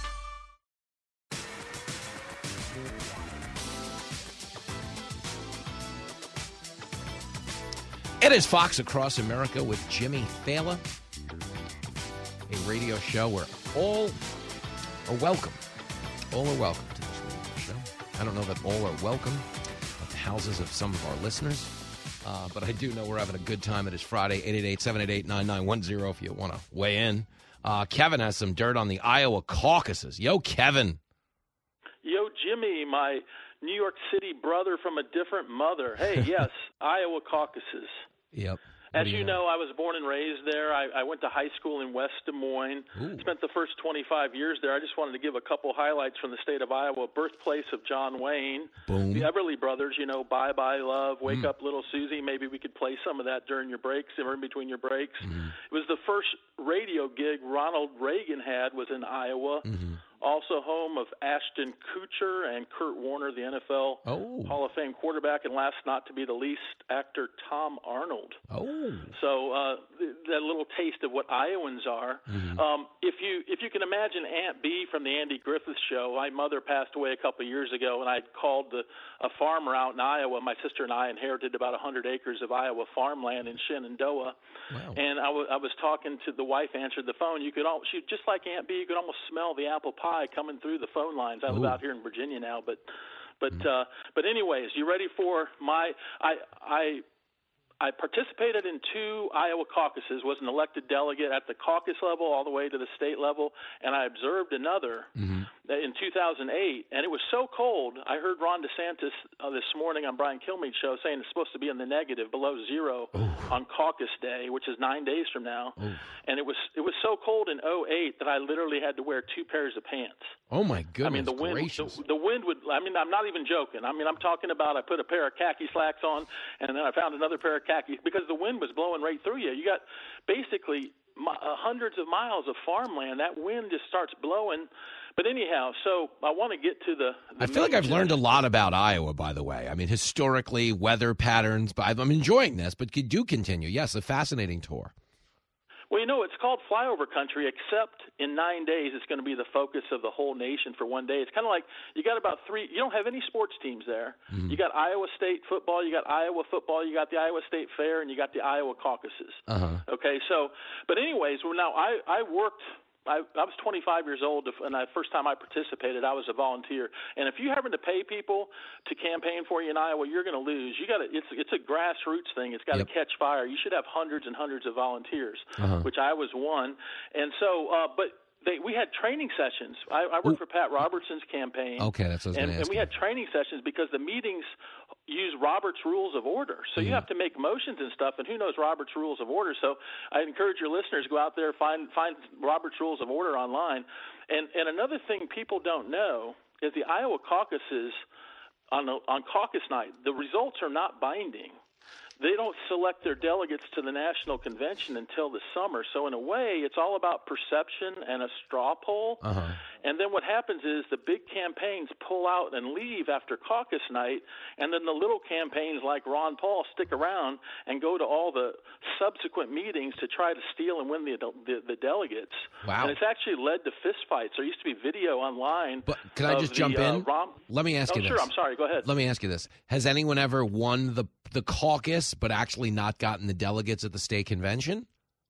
It is Fox Across America with Jimmy Fallon, a radio show where all are welcome. All are welcome to this radio show. I don't know that all are welcome at the houses of some of our listeners, but I do know we're having a good time. It is Friday, 888-788-9910 if you want to weigh in. Kevin has some dirt on the Iowa caucuses. Yo, Kevin. Yo, Jimmy, my New York City brother from a different mother. Hey, yes, Iowa caucuses. Yep. As you know, I was born and raised there. I went to high school in West Des Moines, spent the first 25 years there. I just wanted to give a couple highlights from the state of Iowa. Birthplace of John Wayne, Boom. The Everly Brothers, you know, Bye Bye Love, Wake Up Little Susie. Maybe we could play some of that during your breaks or in between your breaks. It was the first radio gig Ronald Reagan had was in Iowa. Also home of Ashton Kutcher and Kurt Warner, the NFL Hall of Fame quarterback, and last not to be the least, actor Tom Arnold. So that little taste of what Iowans are. If you can imagine Aunt Bee from the Andy Griffith Show, my mother passed away a couple of years ago, and I called a farmer out in Iowa. My sister and I inherited about 100 acres of Iowa farmland in Shenandoah. Wow. And I was talking to the wife, answered the phone. She just like Aunt Bee, you could almost smell the apple pie coming through the phone lines. I live out here in Virginia now, but anyways, you ready for my? I participated in 2 Iowa caucuses, was an elected delegate at the caucus level all the way to the state level, and I observed another in 2008, and it was so cold. I heard Ron DeSantis this morning on Brian Kilmeade's show saying it's supposed to be in the negative, below zero on caucus day, which is 9 days from now, and it was so cold in 2008 that I literally had to wear 2 pairs of pants. Oh, my goodness. I mean, the wind would, I'm not even joking. I mean, I'm talking about I put a pair of khaki slacks on, and then I found another pair of khaki because the wind was blowing right through you. You got basically hundreds of miles of farmland. That wind just starts blowing. But anyhow, so I want to get to the I feel like I've learned a lot about Iowa, by the way. I mean, historically, weather patterns. But I'm enjoying this, but do continue. Yes, a fascinating tour. Well, you know, it's called flyover country, except in 9 days it's going to be the focus of the whole nation for one day. It's kind of like you got about 3 – you don't have any sports teams there. You got Iowa State football, you got Iowa football, you got the Iowa State Fair, and you got the Iowa caucuses. Okay, so – but anyways, now I worked – I was 25 years old, and the first time I participated, I was a volunteer. And if you happen to pay people to campaign for you in Iowa, you're going to lose. You got to. It's a grassroots thing. It's got to catch fire. You should have hundreds and hundreds of volunteers, which I was one. And so, we had training sessions. I worked for Pat Robertson's campaign. Okay, that's what I was going to ask. And we had training sessions because the meetings use Robert's Rules of Order. So you have to make motions and stuff, and who knows Robert's Rules of Order. So I encourage your listeners, go out there, find Robert's Rules of Order online. And another thing people don't know is the Iowa caucuses on caucus night, the results are not binding. They don't select their delegates to the national convention until the summer. So in a way, it's all about perception and a straw poll. And then what happens is the big campaigns pull out and leave after caucus night, and then the little campaigns like Ron Paul stick around and go to all the subsequent meetings to try to steal and win the delegates. Wow. And it's actually led to fistfights. There used to be video online. But can I just jump in? Let me ask you this. Sure, I'm sorry. Go ahead. Let me ask you this. Has anyone ever won the caucus but actually not gotten the delegates at the state convention?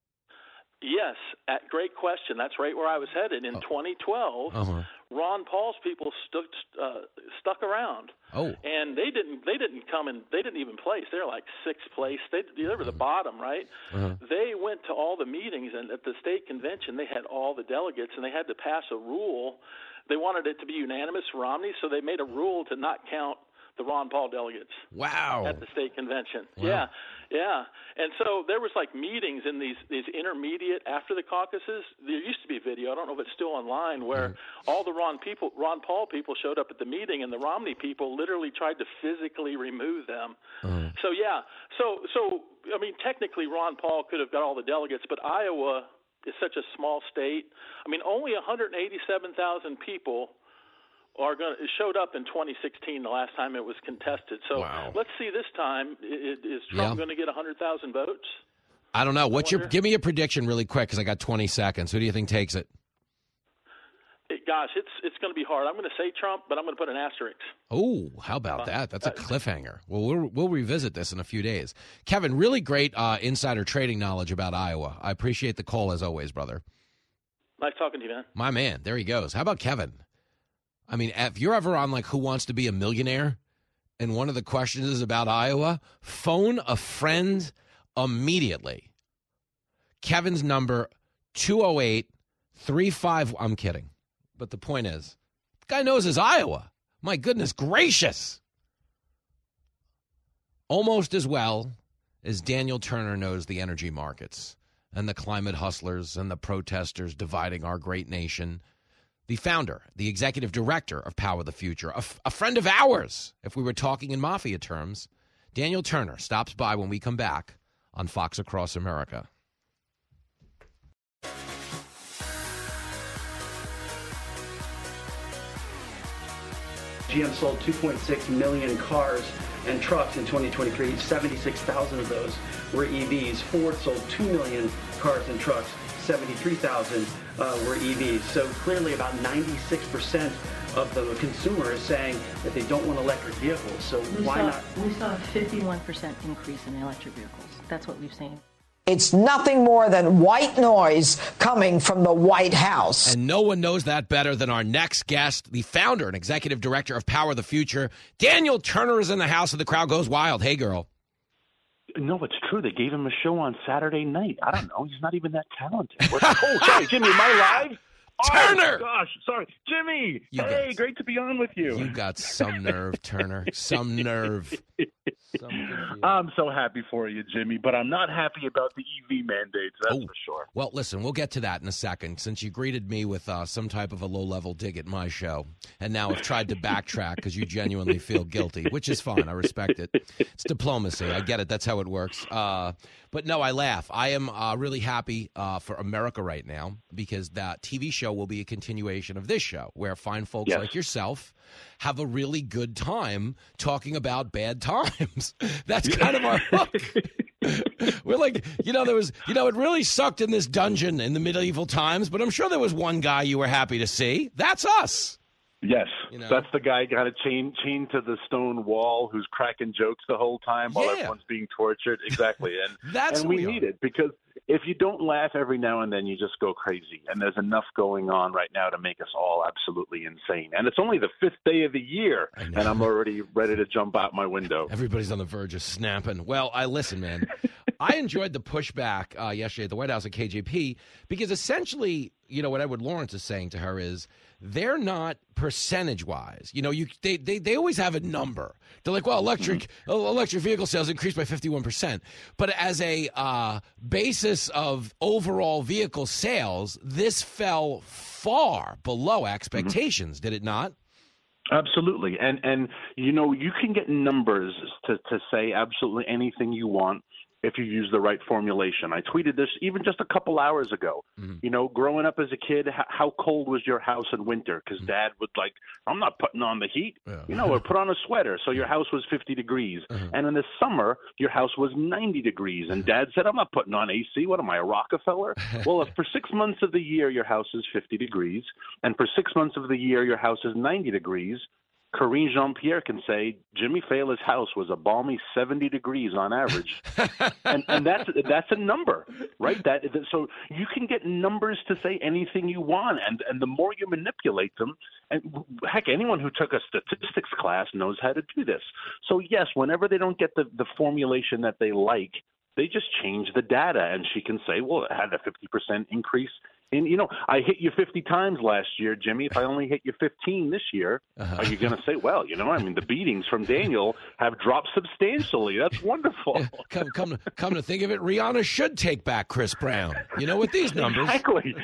Yes, great question. That's right where I was headed. In 2012, Ron Paul's people stuck around. And they didn't come and they didn't even place. They're like sixth place. They were the bottom, right? They went to all the meetings, and at the state convention, they had all the delegates, and they had to pass a rule. They wanted it to be unanimous for Romney, so they made a rule to not count the Ron Paul delegates. Wow. At the state convention. Wow. Yeah. And so there was like meetings in these intermediate after the caucuses. There used to be video. I don't know if it's still online, where all the Ron Paul people showed up at the meeting, and the Romney people literally tried to physically remove them. So yeah. So I mean, technically Ron Paul could have got all the delegates, but Iowa is such a small state. I mean, only 187,000 people it showed up in 2016, the last time it was contested. So let's see this time. Is Trump going to get 100,000 votes? I don't know. Give me a prediction really quick because I got 20 seconds. Who do you think takes it? Gosh, it's going to be hard. I'm going to say Trump, but I'm going to put an asterisk. Oh, how about that? That's a cliffhanger. Well, we'll revisit this in a few days. Kevin, really great insider trading knowledge about Iowa. I appreciate the call as always, brother. Nice talking to you, man. My man. There he goes. How about Kevin? I mean, if you're ever on like Who Wants to Be a Millionaire and one of the questions is about Iowa, phone a friend immediately. Kevin's number 208-35. I'm kidding. But the point is, the guy knows his Iowa. My goodness gracious. Almost as well as Daniel Turner knows the energy markets and the climate hustlers and the protesters dividing our great nation. The founder, the executive director of Power the Future, a friend of ours, if we were talking in mafia terms, Daniel Turner stops by when we come back on Fox Across America. GM sold 2.6 million cars and trucks in 2023. 76,000 of those were EVs. Ford sold 2 million cars and trucks. 73,000 were EVs. So clearly about 96% of the consumers saying that they don't want electric vehicles. So why not? We saw a 51% increase in electric vehicles. That's what we've seen. It's nothing more than white noise coming from the White House. And no one knows that better than our next guest, the founder and executive director of Power the Future. Daniel Turner is in the house and the crowd goes wild. Hey, girl. No, it's true. They gave him a show on Saturday night. I don't know. He's not even that talented. Oh, sorry, Jimmy, am I live? Turner! Oh, gosh, sorry. Jimmy, great to be on with you. You got some nerve, Turner. Some nerve. I'm so happy for you, Jimmy, but I'm not happy about the EV mandates, that's for sure. Well, listen, we'll get to that in a second, since you greeted me with some type of a low-level dig at my show, and now have tried to backtrack because you genuinely feel guilty, which is fine. I respect it. It's diplomacy. I get it. That's how it works. But no, I laugh. I am really happy for America right now because that TV show will be a continuation of this show where fine folks like yourself have a really good time talking about bad times. That's kind of our hook. We're like, it really sucked in this dungeon in the medieval times, but I'm sure there was one guy you were happy to see. That's us. Yes, that's the guy got a chain to the stone wall who's cracking jokes the whole time while everyone's being tortured. Exactly, and we need it because if you don't laugh every now and then, you just go crazy. And there's enough going on right now to make us all absolutely insane. And it's only the 5th day of the year, and I'm already ready to jump out my window. Everybody's on the verge of snapping. Well, listen, man. I enjoyed the pushback yesterday at the White House at KJP because essentially, what Edward Lawrence is saying to her is they're not percentage-wise. They always have a number. They're like, well, electric vehicle sales increased by 51%. But as a basis of overall vehicle sales, this fell far below expectations, did it not? Absolutely. And you can get numbers to say absolutely anything you want if you use the right formulation. I tweeted this even just a couple hours ago. Growing up as a kid, how cold was your house in winter? Because Dad would I'm not putting on the heat. Or put on a sweater. So your house was 50 degrees. And in the summer, your house was 90 degrees. And Dad said, I'm not putting on AC. What am I, a Rockefeller? Well, if for 6 months of the year your house is 50 degrees, and for 6 months of the year your house is 90 degrees, Karine Jean-Pierre can say Jimmy Fallon's house was a balmy 70 degrees on average, and that's a number, right? So you can get numbers to say anything you want, and the more you manipulate them, and heck, anyone who took a statistics class knows how to do this. So yes, whenever they don't get the formulation that they like, they just change the data, and she can say, well, it had a 50% increase. And, I hit you 50 times last year, Jimmy. If I only hit you 15 this year, are you going to say, well, the beatings from Daniel have dropped substantially. That's wonderful. Yeah, come to think of it, Rihanna should take back Chris Brown, with these numbers. Exactly.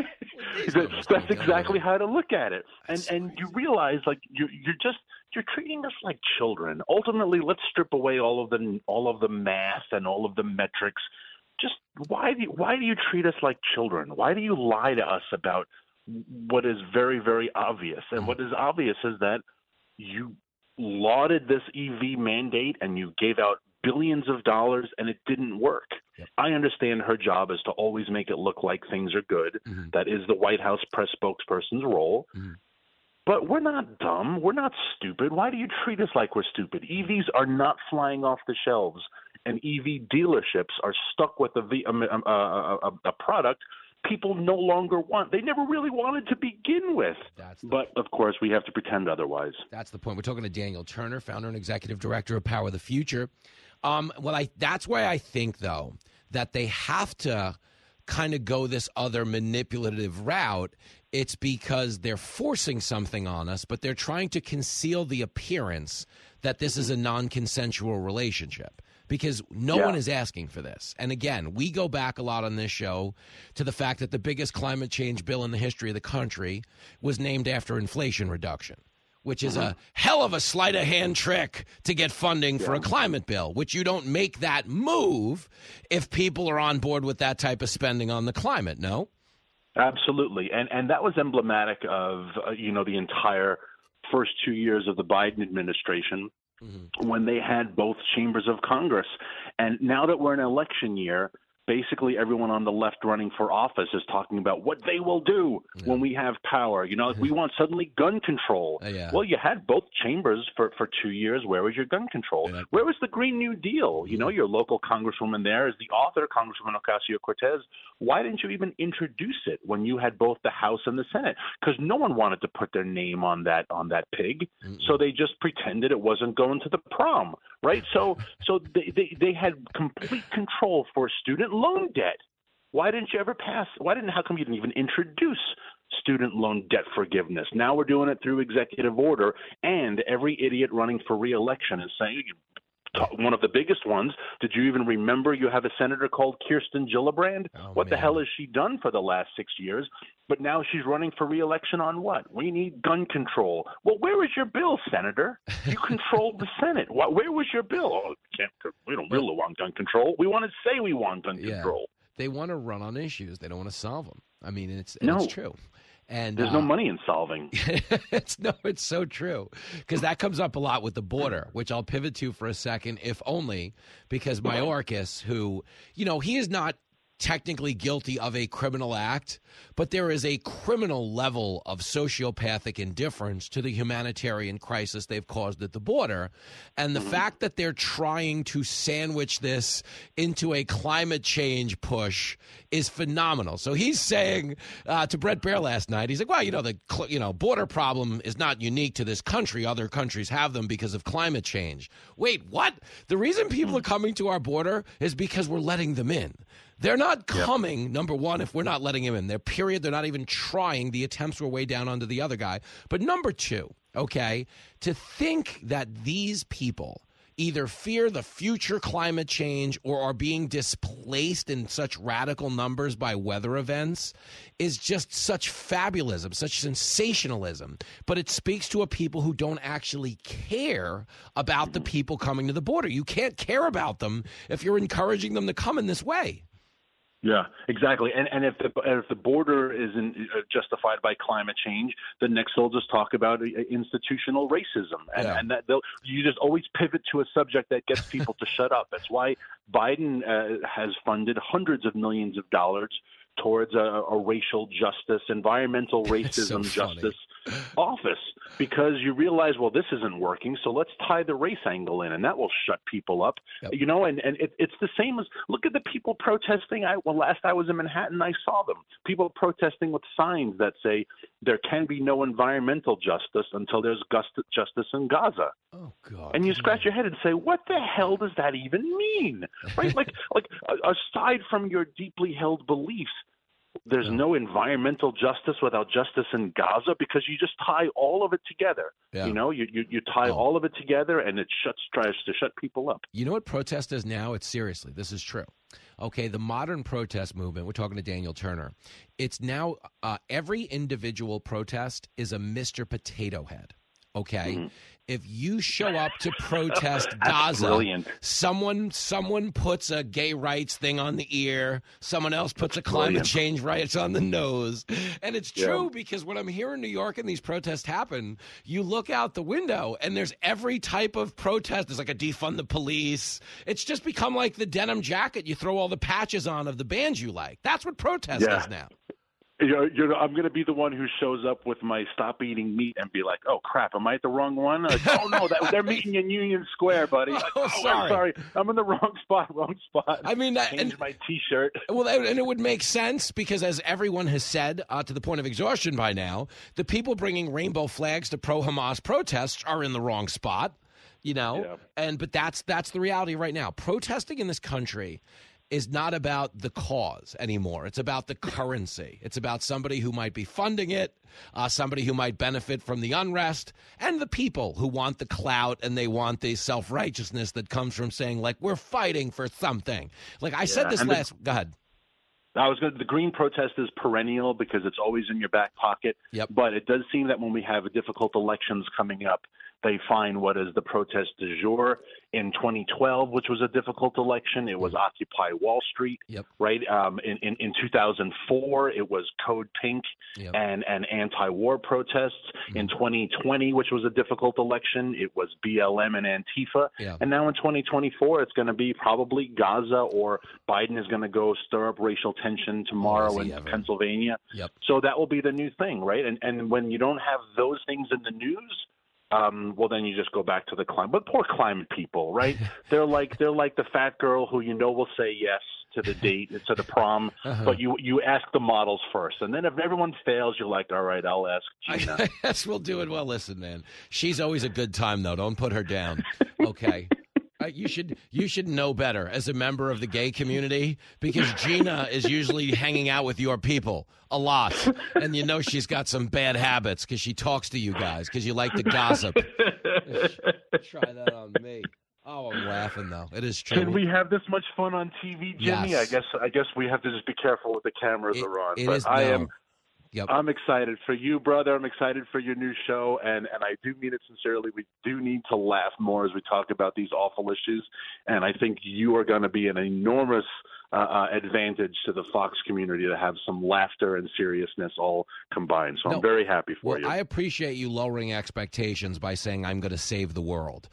That's exactly how to look at it. And you realize, you're treating us like children. Ultimately, let's strip away all of the math and all of the metrics. Just why do you treat us like children? Why do you lie to us about what is very, very obvious. And what is obvious is that you lauded this EV mandate and you gave out billions of dollars and it didn't work. Yep. I understand her job is to always make it look like things are good. Mm-hmm. That is the White House press spokesperson's role. Mm-hmm. But we're not dumb. We're not stupid. Why do you treat us like we're stupid? EVs are not flying off the shelves, and EV dealerships are stuck with a product people no longer want. They never really wanted to begin with. But, of course, we have to pretend otherwise. That's the point. We're talking to Daniel Turner, founder and executive director of Power the Future. That's why I think, though, that they have to kind of go this other manipulative route. It's because they're forcing something on us, but they're trying to conceal the appearance that this is a non-consensual relationship. Because no one is asking for this. And again, we go back a lot on this show to the fact that the biggest climate change bill in the history of the country was named after inflation reduction, which is a hell of a sleight of hand trick to get funding for a climate bill, which you don't make that move if people are on board with that type of spending on the climate, no? Absolutely. And that was emblematic of, the entire first 2 years of the Biden administration. Mm-hmm. When they had both chambers of Congress. And now that we're in an election year, basically everyone on the left running for office is talking about what they will do when we have power. We want suddenly gun control. Well, you had both chambers for 2 years. Where was your gun control? Where was the Green New Deal? Your local congresswoman there is the author, Congresswoman Ocasio-Cortez. Why didn't you even introduce it when you had both the House and the Senate? Because no one wanted to put their name on that pig. Mm-mm. So they just pretended it wasn't going to the prom, right? So they had complete control for student loan debt. How come you didn't even introduce student loan debt forgiveness? Now we're doing it through executive order, and every idiot running for re-election is saying, one of the biggest ones, did you even remember you have a senator called Kirsten Gillibrand? What the hell has she done for the last 6 years? But now she's running for re-election on what? We need gun control. Well, where was your bill, Senator? You controlled the Senate. Where was your bill? We don't really want gun control. We want to say we want gun control. They want to run on issues. They don't want to solve them. I mean, it's true. And there's no money in solving. It's so true, because that comes up a lot with the border, which I'll pivot to for a second, if only because Mayorkas, who, he is not technically guilty of a criminal act, but there is a criminal level of sociopathic indifference to the humanitarian crisis they've caused at the border. And the fact that they're trying to sandwich this into a climate change push is phenomenal. So he's saying to Bret Baier last night, he's like, well, the border problem is not unique to this country. Other countries have them because of climate change. Wait, what? The reason people are coming to our border is because we're letting them in. They're not coming, number one, if we're not letting him in. They're not even trying. The attempts were way down under the other guy. But number two, to think that these people either fear the future climate change or are being displaced in such radical numbers by weather events is just such fabulism, such sensationalism. But it speaks to a people who don't actually care about the people coming to the border. You can't care about them if you're encouraging them to come in this way. Yeah, exactly. And if the border isn't justified by climate change, then next they'll just talk about institutional racism, and that you just always pivot to a subject that gets people to shut up. That's why Biden has funded hundreds of millions of dollars towards a racial justice, environmental racism justice office, because you realize, well, this isn't working, so let's tie the race angle in, and that will shut people up. And it's the same as, look at the people protesting. Last I was in Manhattan, I saw them. People protesting with signs that say there can be no environmental justice until there's justice in Gaza. Oh, God. And you scratch your head and say, what the hell does that even mean? Right? like aside from your deeply held beliefs, there's no environmental justice without justice in Gaza, because you just tie all of it together. Yeah. You tie all of it together, and it tries to shut people up. You know what protest is now? It's seriously, this is true. Okay, the modern protest movement, we're talking to Daniel Turner, it's now every individual protest is a Mr. Potato Head. okay? Mm-hmm. If you show up to protest Gaza, brilliant. someone puts a gay rights thing on the ear, someone else puts a climate change rights on the nose. And it's true because when I'm here in New York and these protests happen, you look out the window and there's every type of protest. There's like a defund the police. It's just become like the denim jacket you throw all the patches on of the bands you like. That's what protest is now. I'm going to be the one who shows up with my stop eating meat and be like, oh, crap, am I at the wrong one? Like, oh, no, they're meeting in Union Square, buddy. Like, I'm sorry. I'm in the wrong spot. I mean, change my T-shirt. Well, and it would make sense because, as everyone has said to the point of exhaustion by now, the people bringing rainbow flags to pro-Hamas protests are in the wrong spot, but that's the reality right now. Protesting in this country is not about the cause anymore. It's about the currency. It's about somebody who might be funding it, somebody who might benefit from the unrest, and the people who want the clout and they want the self-righteousness that comes from saying, like, we're fighting for something. Like I said this last – go ahead. The green protest is perennial because it's always in your back pocket. Yep. But it does seem that when we have difficult elections coming up, they find what is the protest du jour. In 2012, which was a difficult election, it was Occupy Wall Street. Yep. Right. In 2004, it was Code Pink and anti-war protests. In 2020, which was a difficult election, it was BLM and Antifa. Yeah. And now in 2024, it's going to be probably Gaza, or Biden is going to go stir up racial tension tomorrow in Pennsylvania. Yep. So that will be the new thing, right? And when you don't have those things in the news, well, then you just go back to the climate. But poor climate people, right? They're like the fat girl who will say yes to the date, to the prom, but you ask the models first, and then if everyone fails, you're like, all right, I'll ask Gina. Yes, we'll do it. Well, listen, man, she's always a good time though. Don't put her down, okay? You should know better as a member of the gay community because Gina is usually hanging out with your people a lot. And she's got some bad habits because she talks to you guys because you like to gossip. Try that on me. Oh, I'm laughing, though. It is true. Can we have this much fun on TV, Jimmy? Yes. I guess we have to just be careful with the cameras are on. I'm excited for you, brother. I'm excited for your new show, and I do mean it sincerely. We do need to laugh more as we talk about these awful issues, and I think you are going to be an enormous advantage to the Fox community to have some laughter and seriousness all combined. So I'm very happy for you. I appreciate you lowering expectations by saying I'm going to save the world.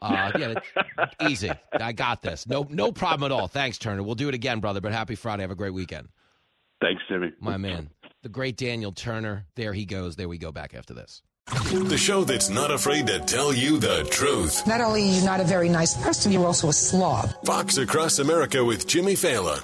Easy. I got this. No problem at all. Thanks, Turner. We'll do it again, brother, but happy Friday. Have a great weekend. Thanks, Jimmy. My man. The great Daniel Turner. There he goes. There we go. Back after this. The show that's not afraid to tell you the truth. Not only are you not a very nice person, you're also a slob. Fox Across America with Jimmy Fallon.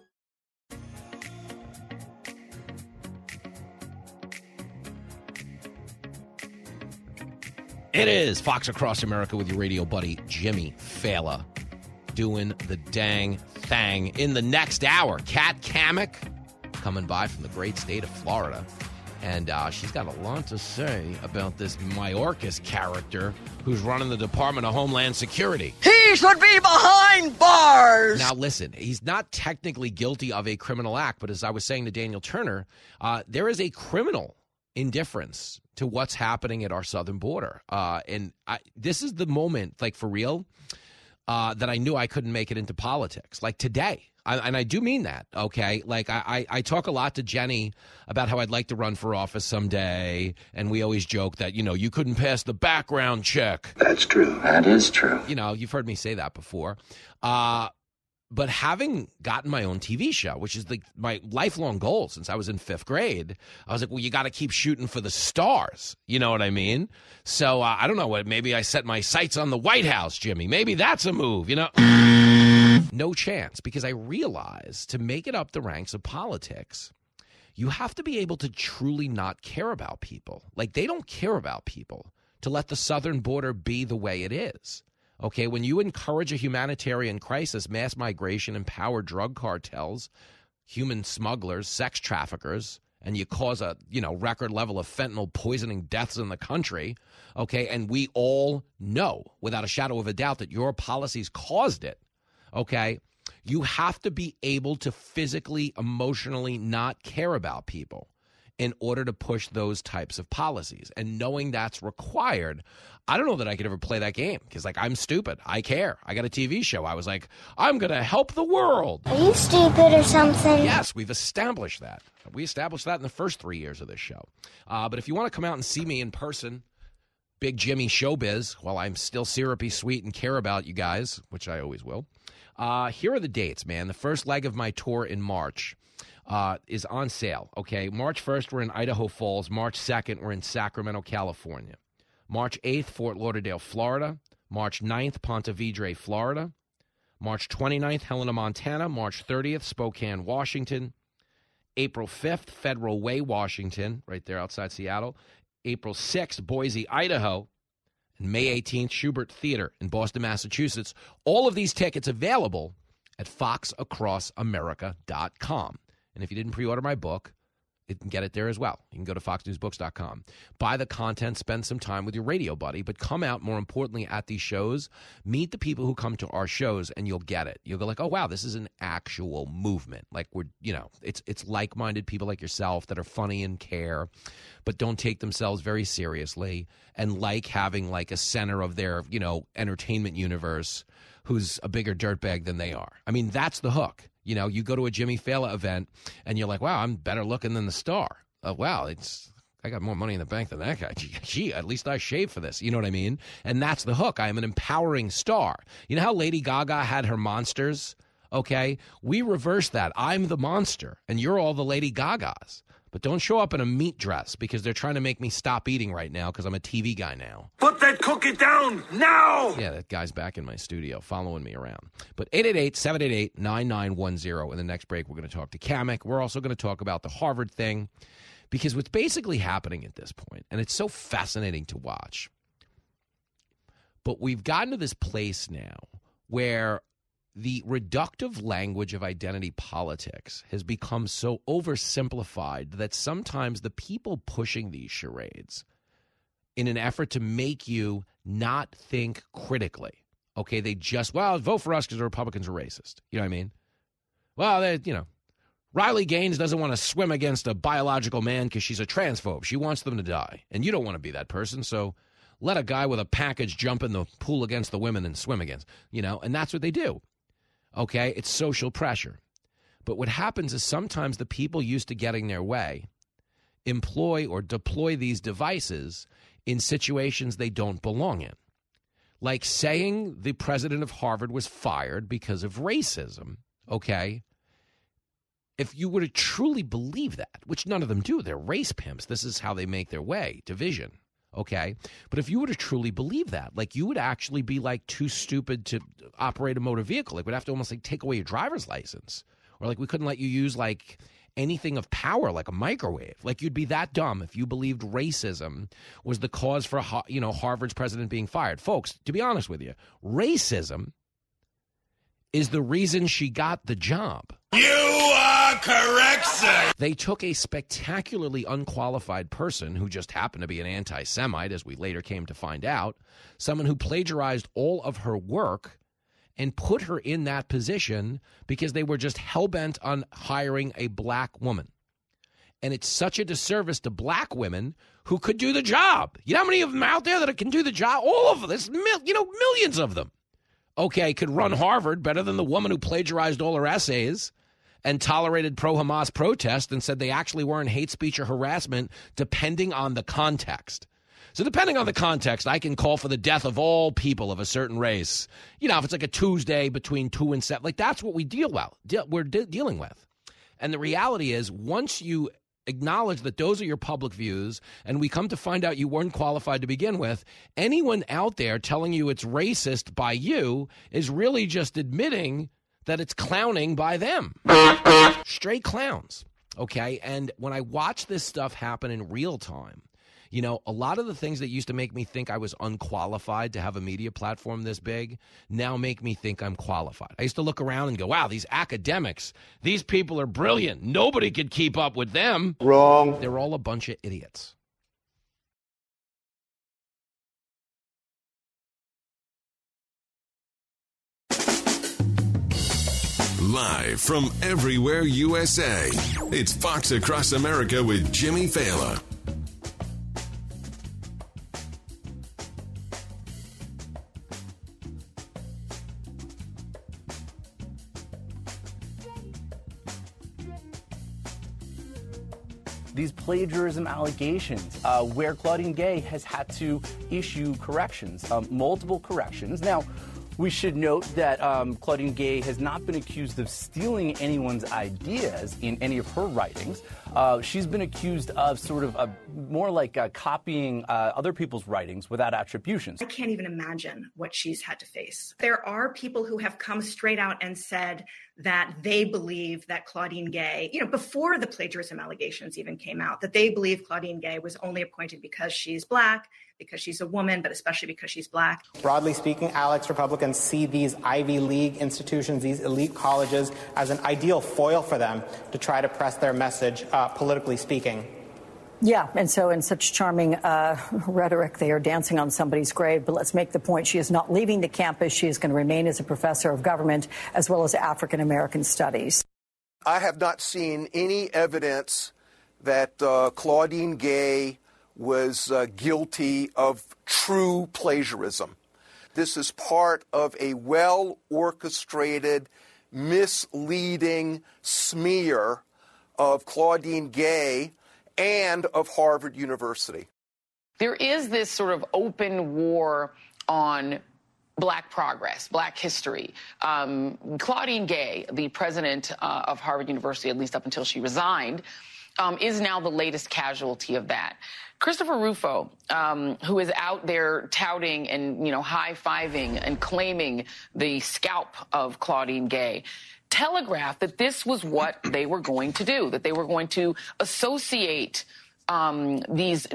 It is Fox Across America with your radio buddy, Jimmy Fallon, doing the dang thing. In the next hour, Kat Kamek coming by from the great state of Florida. And she's got a lot to say about this Mayorkas character who's running the Department of Homeland Security. He should be behind bars! Now, listen, he's not technically guilty of a criminal act, but as I was saying to Daniel Turner, there is a criminal indifference to what's happening at our southern border. This is the moment, like for real, that I knew I couldn't make it into politics. Like today. And I do mean that, okay? Like, I talk a lot to Jenny about how I'd like to run for office someday, and we always joke that, you couldn't pass the background check. That's true. That is true. You've heard me say that before. But having gotten my own TV show, which is my lifelong goal since I was in 5th grade, I was like, well, you got to keep shooting for the stars. You know what I mean? So I don't know. Maybe I set my sights on the White House, Jimmy. Maybe that's a move, No chance, because I realize to make it up the ranks of politics, you have to be able to truly not care about people. Like, they don't care about people to let the southern border be the way it is. Okay, when you encourage a humanitarian crisis, mass migration, empower drug cartels, human smugglers, sex traffickers, and you cause a, record level of fentanyl poisoning deaths in the country, okay, and we all know without a shadow of a doubt that your policies caused it, okay, you have to be able to physically, emotionally not care about people. in order to push those types of policies. And knowing that's required, I don't know that I could ever play that game because, like, I'm stupid. I care. I got a TV show. I was like, I'm going to help the world. Are you stupid or something? Yes, we've established that. We established that in the first 3 years of this show. But if you want to come out and see me in person, Big Jimmy Showbiz, while I'm still syrupy sweet and care about you guys, which I always will, here are the dates, man. The first leg of my tour in March is on sale, okay? March 1st, we're in Idaho Falls. March 2nd, we're in Sacramento, California. March 8th, Fort Lauderdale, Florida. March 9th, Ponte Vedra, Florida. March 29th, Helena, Montana. March 30th, Spokane, Washington. April 5th, Federal Way, Washington, right there outside Seattle. April 6th, Boise, Idaho. And May 18th, Schubert Theater in Boston, Massachusetts. All of these tickets available at foxacrossamerica.com. And if you didn't pre-order my book, you can get it there as well. You can go to foxnewsbooks.com. Buy the content, spend some time with your radio buddy, but come out, more importantly, at these shows. Meet the people who come to our shows, and you'll get it. You'll go like, oh, wow, this is an actual movement. Like, we're, it's like-minded people like yourself that are funny and care, but don't take themselves very seriously and like having like a center of their, entertainment universe who's a bigger dirtbag than they are. I mean, that's the hook. You go to a Jimmy Fallon event, and you're like, wow, I'm better looking than the star. Wow, I got more money in the bank than that guy. Gee, at least I shaved for this. You know what I mean? And that's the hook. I am an empowering star. You know how Lady Gaga had her monsters? Okay? We reverse that. I'm the monster, and you're all the Lady Gagas. But don't show up in a meat dress because they're trying to make me stop eating right now because I'm a TV guy now. Put that cookie down now! Yeah, that guy's back in my studio following me around. But 888-788-9910. In the next break, we're going to talk to Kamek. We're also going to talk about the Harvard thing because what's basically happening at this point, and it's so fascinating to watch, but we've gotten to this place now where the reductive language of identity politics has become so oversimplified that sometimes the people pushing these charades in an effort to make you not think critically, okay, they just, vote for us because the Republicans are racist. You know what I mean? Well, Riley Gaines doesn't want to swim against a biological man because she's a transphobe. She wants them to die. And you don't want to be that person, so let a guy with a package jump in the pool against the women and swim against, and that's what they do. Okay, it's social pressure. But what happens is sometimes the people used to getting their way employ or deploy these devices in situations they don't belong in. Like saying the president of Harvard was fired because of racism, okay? If you were to truly believe that, which none of them do, they're race pimps. This is how they make their way, division. Okay, but if you were to truly believe that, like you would actually be like too stupid to operate a motor vehicle. Like we'd have to almost like take away your driver's license, or like we couldn't let you use like anything of power, like a microwave. Like you'd be that dumb if you believed racism was the cause for Harvard's president being fired. Folks, to be honest with you, racism is the reason she got the job. You are correct, sir. They took a spectacularly unqualified person who just happened to be an anti-Semite, as we later came to find out, someone who plagiarized all of her work and put her in that position because they were just hell-bent on hiring a black woman. And it's such a disservice to black women who could do the job. You know how many of them out there that can do the job? All of them. There's millions of them. Okay, could run Harvard better than the woman who plagiarized all her essays and tolerated pro-Hamas protests and said they actually weren't hate speech or harassment, depending on the context. So depending on the context, I can call for the death of all people of a certain race. If it's like a Tuesday between 2 and 7, like that's what we we're dealing with. And the reality is, once you acknowledge that those are your public views, and we come to find out you weren't qualified to begin with, anyone out there telling you it's racist by you is really just admitting that it's clowning by them. Straight clowns, okay? And when I watch this stuff happen in real time, a lot of the things that used to make me think I was unqualified to have a media platform this big now make me think I'm qualified. I used to look around and go, wow, these academics, these people are brilliant. Nobody could keep up with them. Wrong. They're all a bunch of idiots. Live from everywhere USA, it's Fox Across America with Jimmy Fallon. These plagiarism allegations, where Claudine Gay has had to issue corrections, multiple corrections. Now, we should note that Claudine Gay has not been accused of stealing anyone's ideas in any of her writings. She's been accused of sort of more like copying other people's writings without attributions. I can't even imagine what she's had to face. There are people who have come straight out and said that they believe that Claudine Gay, before the plagiarism allegations even came out, that they believe Claudine Gay was only appointed because she's Black, because she's a woman, but especially because she's Black. Broadly speaking, Alex, Republicans see these Ivy League institutions, these elite colleges, as an ideal foil for them to try to press their message, politically speaking. Yeah, and so in such charming rhetoric, they are dancing on somebody's grave. But let's make the point. She is not leaving the campus. She is going to remain as a professor of government as well as African-American studies. I have not seen any evidence that Claudine Gay was guilty of true plagiarism. This is part of a well-orchestrated, misleading smear of Claudine Gay and of Harvard University. There is this sort of open war on Black progress, Black history. Claudine Gay, the president of Harvard University, at least up until she resigned, is now the latest casualty of that. Christopher Rufo, who is out there touting and, high-fiving and claiming the scalp of Claudine Gay, telegraphed that this was what they were going to do, that they were going to associate these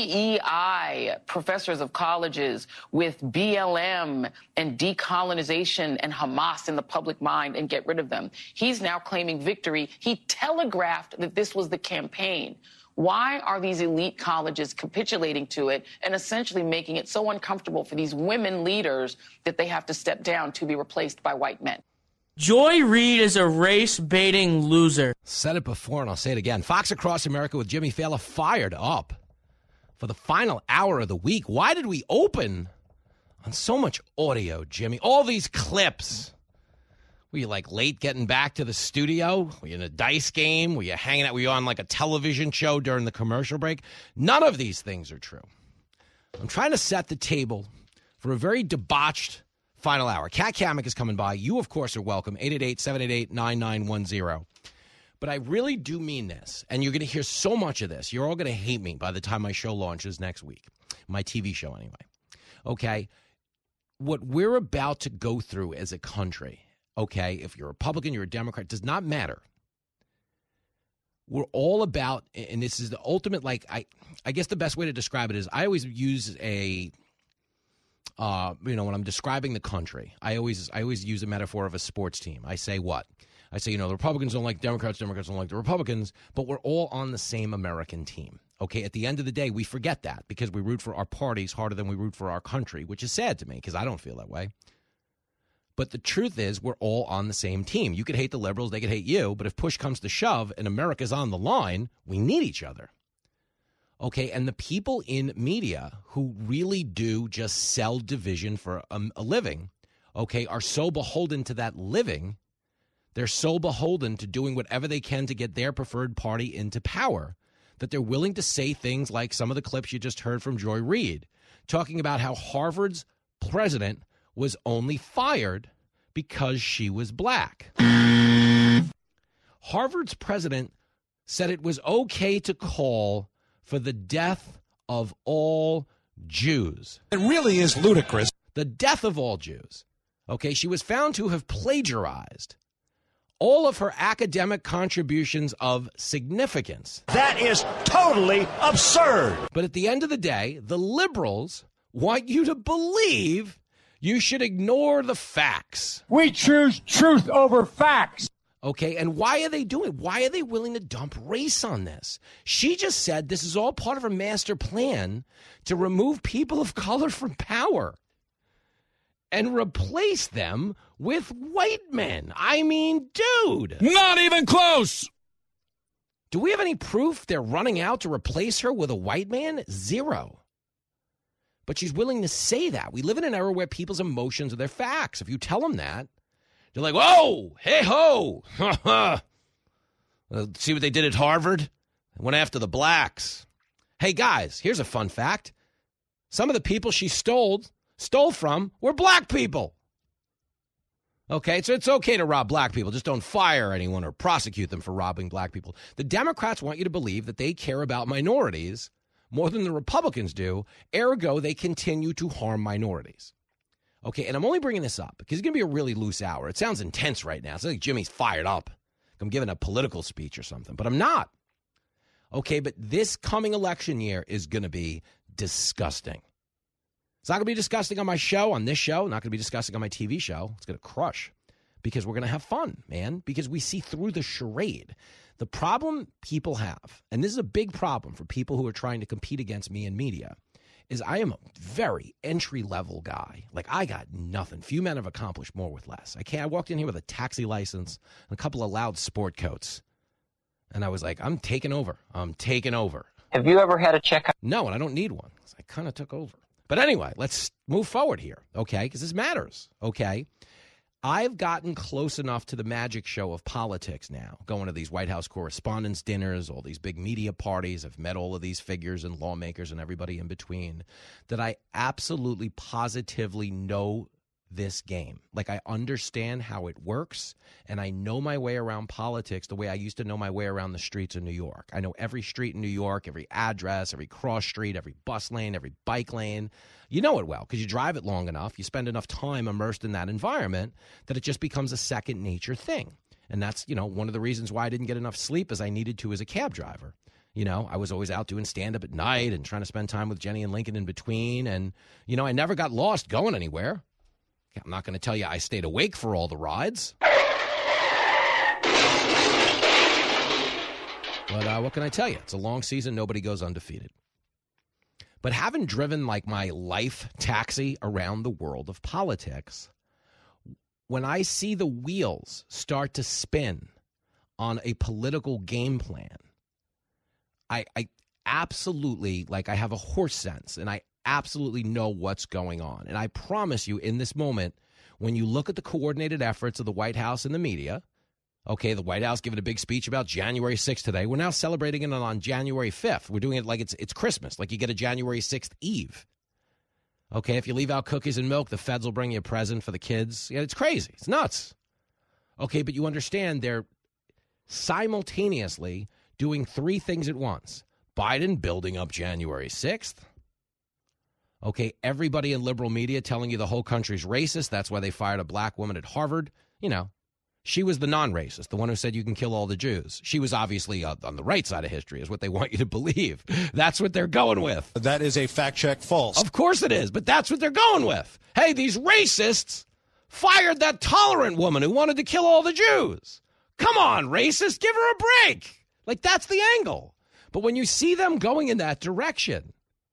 DEI professors of colleges with BLM and decolonization and Hamas in the public mind and get rid of them. He's now claiming victory. He telegraphed that this was the campaign. Why are these elite colleges capitulating to it and essentially making it so uncomfortable for these women leaders that they have to step down to be replaced by white men? Joy Reid is a race-baiting loser. Said it before and I'll say it again. Fox Across America with Jimmy Fallon fired up for the final hour of the week. Why did we open on so much audio, Jimmy? All these clips. Were you late getting back to the studio? Were you in a dice game? Were you hanging out? Were you on a television show during the commercial break? None of these things are true. I'm trying to set the table for a very debauched final hour. Kat Kamek is coming by. You, of course, are welcome. 888-788-9910. But I really do mean this, and you're going to hear so much of this. You're all going to hate me by the time my show launches next week. My TV show, anyway. Okay? What we're about to go through as a country, okay, if you're a Republican, you're a Democrat, does not matter. We're all about, and this is the ultimate, I guess the best way to describe it is I always use when I'm describing the country, I always use a metaphor of a sports team. I say what? I say, the Republicans don't like Democrats don't like the Republicans, but we're all on the same American team. Okay, at the end of the day, we forget that because we root for our parties harder than we root for our country, which is sad to me because I don't feel that way. But the truth is we're all on the same team. You could hate the liberals, they could hate you, but if push comes to shove and America's on the line, we need each other. Okay, and the people in media who really do just sell division for a living, okay, are so beholden to that living, they're so beholden to doing whatever they can to get their preferred party into power that they're willing to say things like some of the clips you just heard from Joy Reid, talking about how Harvard's president was only fired because she was Black. Harvard's president said it was okay to call for the death of all Jews. It really is ludicrous. The death of all Jews. Okay, she was found to have plagiarized all of her academic contributions of significance. That is totally absurd. But at the end of the day, the liberals want you to believe you should ignore the facts. We choose truth over facts. Okay, and why are they doing it? Why are they willing to dump race on this? She just said this is all part of her master plan to remove people of color from power. and replace them with white men. I mean, dude. Not even close. Do we have any proof they're running out to replace her with a white man? Zero. But she's willing to say that. We live in an era where people's emotions are their facts. If you tell them that, they're like, whoa, hey ho. See what they did at Harvard? They went after the blacks. Hey, guys, here's a fun fact. Some of the people she stole from were black people. Okay, so it's okay to rob black people. Just don't fire anyone or prosecute them for robbing black people. The Democrats want you to believe that they care about minorities more than the Republicans do. Ergo, they continue to harm minorities. Okay, and I'm only bringing this up because it's going to be a really loose hour. It sounds intense right now. It's like Jimmy's fired up. I'm giving a political speech or something, but I'm not. Okay, but this coming election year is going to be disgusting. It's not going to be disgusting on my show, on this show. Not going to be disgusting on my TV show. It's going to crush because we're going to have fun, man, because we see through the charade. The problem people have, and this is a big problem for people who are trying to compete against me in media, is I am a very entry-level guy. Like, I got nothing. Few men have accomplished more with less. I walked in here with a taxi license and a couple of loud sport coats, and I was like, I'm taking over. I'm taking over. Have you ever had a checkup? No, and I don't need one. I kind of took over. But anyway, let's move forward here, okay, because this matters, okay? I've gotten close enough to the magic show of politics now, going to these White House correspondents' dinners, all these big media parties. I've met all of these figures and lawmakers and everybody in between, that I absolutely positively know this game. Like, I understand how it works, and I know my way around politics the way I used to know my way around the streets of New York. I know every street in New York, every address, every cross street, every bus lane, every bike lane. You know it well because you drive it long enough. You spend enough time immersed in that environment that it just becomes a second nature thing. And that's, one of the reasons why I didn't get enough sleep as I needed to as a cab driver. I was always out doing stand-up at night and trying to spend time with Jenny and Lincoln in between. And, I never got lost going anywhere. I'm not going to tell you I stayed awake for all the rides. But what can I tell you? It's a long season. Nobody goes undefeated. But having driven like my life taxi around the world of politics, when I see the wheels start to spin on a political game plan, I absolutely, I have a horse sense, and I absolutely know what's going on. And I promise you, in this moment, when you look at the coordinated efforts of the White House and the media, okay, the White House giving a big speech about January 6th today. We're now celebrating it on January 5th. We're doing it like it's Christmas, like you get a January 6th Eve. Okay, if you leave out cookies and milk, the feds will bring you a present for the kids. Yeah, it's crazy. It's nuts. Okay, but you understand they're simultaneously doing three things at once. Biden building up January 6th. Okay, everybody in liberal media telling you the whole country's racist. That's why they fired a black woman at Harvard. She was the non-racist, the one who said you can kill all the Jews. She was obviously on the right side of history, is what they want you to believe. That's what they're going with. That is a fact check false. Of course it is, but that's what they're going with. Hey, these racists fired that tolerant woman who wanted to kill all the Jews. Come on, racist, give her a break. That's the angle. But when you see them going in that direction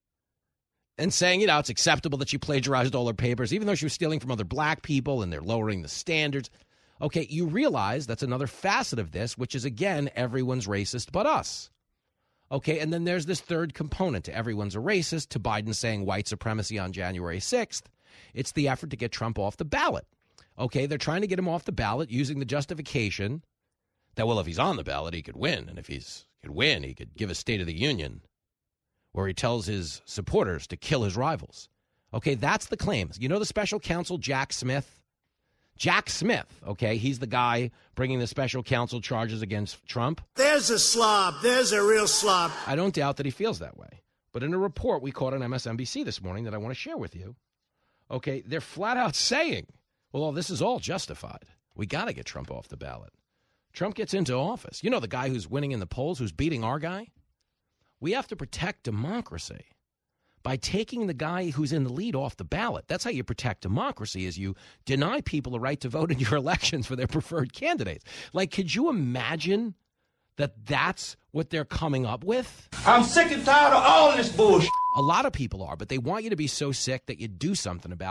and saying, it's acceptable that she plagiarized all her papers, even though she was stealing from other black people and they're lowering the standards. Okay, you realize that's another facet of this, which is, again, everyone's racist but us. Okay, and then there's this third component to everyone's a racist, to Biden saying white supremacy on January 6th. It's the effort to get Trump off the ballot. Okay, they're trying to get him off the ballot using the justification that, well, if he's on the ballot, he could win. And if he could win, he could give a State of the Union where he tells his supporters to kill his rivals. Okay, that's the claims. You know the special counsel, Jack Smith? Jack Smith, okay, he's the guy bringing the special counsel charges against Trump. There's a slob. There's a real slob. I don't doubt that he feels that way. But in a report we caught on MSNBC this morning that I want to share with you, okay, they're flat out saying, well, this is all justified. We got to get Trump off the ballot. Trump gets into office. The guy who's winning in the polls, who's beating our guy? We have to protect democracy by taking the guy who's in the lead off the ballot. That's how you protect democracy, is you deny people the right to vote in your elections for their preferred candidates. Could you imagine that that's what they're coming up with? I'm sick and tired of all this bullshit. A lot of people are, but they want you to be so sick that you do something about it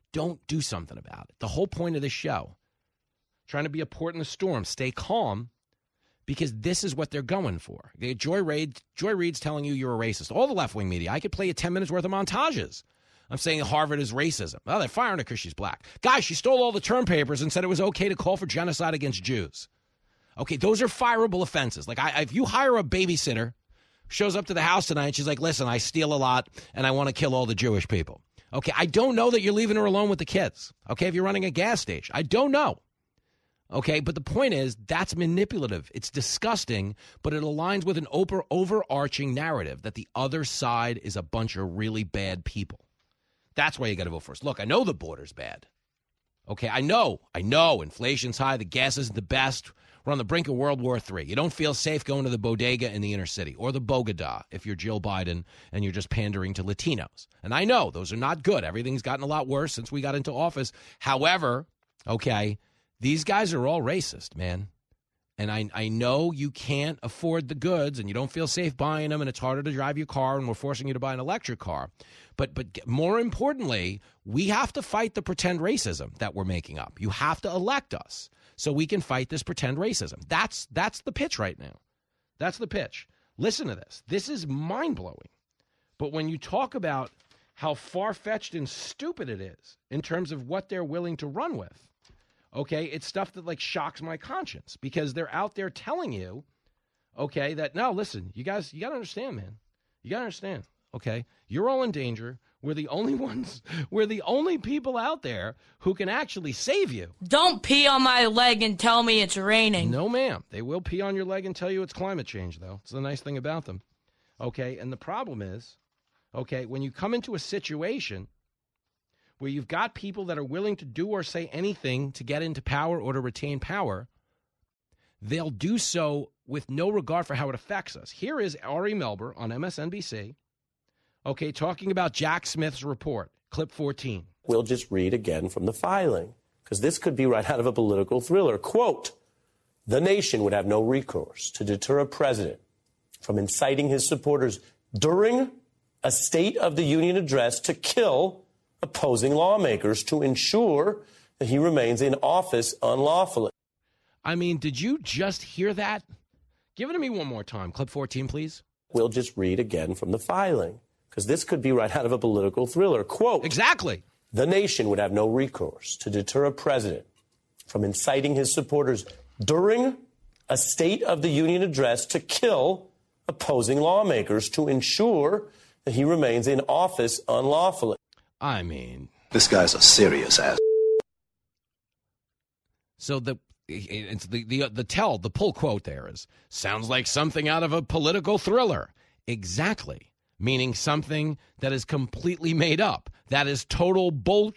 don't do something about it. The whole point of this show, trying to be a port in the storm, stay calm, because this is what they're going for. Joy Reid's telling you you're a racist. All the left-wing media, I could play you 10 minutes worth of montages. I'm saying Harvard is racism. Oh, they're firing her because she's black. Guys, she stole all the term papers and said it was okay to call for genocide against Jews. Okay, those are fireable offenses. Like, if you hire a babysitter, shows up to the house tonight, and she's like, listen, I steal a lot, and I want to kill all the Jewish people. Okay, I don't know that you're leaving her alone with the kids. Okay, if you're running a gas station. I don't know. Okay, but the point is, that's manipulative. It's disgusting, but it aligns with an overarching narrative that the other side is a bunch of really bad people. That's why you got to vote first. Look, I know the border's bad. Okay, I know. Inflation's high. The gas isn't the best. We're on the brink of World War III. You don't feel safe going to the bodega in the inner city or the Bogota if you're Jill Biden and you're just pandering to Latinos. And I know those are not good. Everything's gotten a lot worse since we got into office. However, okay, these guys are all racist, man. And I know you can't afford the goods and you don't feel safe buying them and it's harder to drive your car and we're forcing you to buy an electric car. But more importantly, we have to fight the pretend racism that we're making up. You have to elect us so we can fight this pretend racism. That's the pitch right now. That's the pitch. Listen to this. This is mind-blowing. But when you talk about how far-fetched and stupid it is in terms of what they're willing to run with, okay, it's stuff that, like, shocks my conscience because they're out there telling you, okay, that, no, listen, you guys, you got to understand, man. You got to understand, okay? You're all in danger. We're the only people out there who can actually save you. Don't pee on my leg and tell me it's raining. No, ma'am. They will pee on your leg and tell you it's climate change, though. It's the nice thing about them. Okay, and the problem is, okay, when you come into a situation where you've got people that are willing to do or say anything to get into power or to retain power, they'll do so with no regard for how it affects us. Here is Ari Melber on MSNBC, okay, talking about Jack Smith's report, clip 14. We'll just read again from the filing, because this could be right out of a political thriller. Quote, the nation would have no recourse to deter a president from inciting his supporters during a State of the Union address to kill opposing lawmakers to ensure that he remains in office unlawfully. I mean, did you just hear that? Give it to me one more time. Clip 14, please. We'll just read again from the filing, because this could be right out of a political thriller. Quote, exactly. The nation would have no recourse to deter a president from inciting his supporters during a State of the Union address to kill opposing lawmakers to ensure that he remains in office unlawfully. I mean, this guy's a serious ass. So the pull quote there is, sounds like something out of a political thriller. Exactly. Meaning something that is completely made up. That is total bull.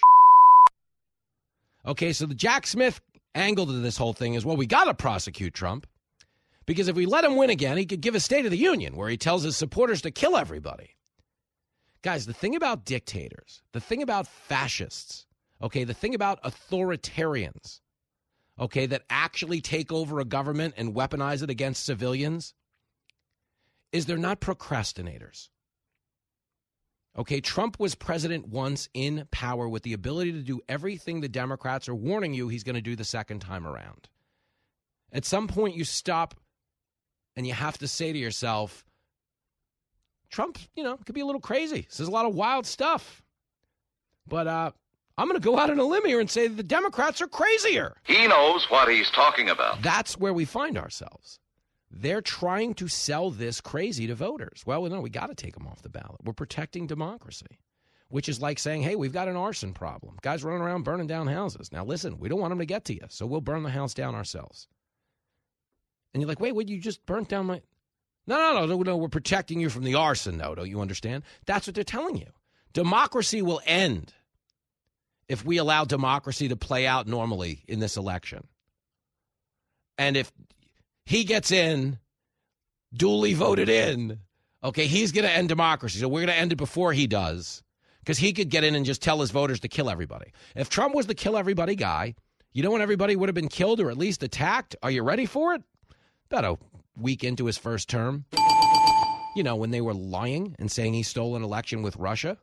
Okay, so the Jack Smith angle to this whole thing is, well, we got to prosecute Trump because if we let him win again, he could give a State of the Union where he tells his supporters to kill everybody. Guys, the thing about dictators, the thing about fascists, okay, the thing about authoritarians, okay, that actually take over a government and weaponize it against civilians, is they're not procrastinators. Okay, Trump was president once in power with the ability to do everything the Democrats are warning you he's going to do the second time around. At some point, you stop and you have to say to yourself, Trump, could be a little crazy. Says a lot of wild stuff. But I'm going to go out on a limb here and say the Democrats are crazier. He knows what he's talking about. That's where we find ourselves. They're trying to sell this crazy to voters. Well, no, we got to take them off the ballot. We're protecting democracy, which is like saying, hey, we've got an arson problem. Guys running around burning down houses. Now, listen, we don't want them to get to you, so we'll burn the house down ourselves. And you're like, wait, you just burnt down my... No, we're protecting you from the arson, though. Don't you understand? That's what they're telling you. Democracy will end if we allow democracy to play out normally in this election. And if he gets in, duly voted in, okay, he's going to end democracy. So we're going to end it before he does, because he could get in and just tell his voters to kill everybody. If Trump was the kill everybody guy, you know when everybody would have been killed or at least attacked? Are you ready for it? About a week into his first term. When they were lying and saying he stole an election with Russia.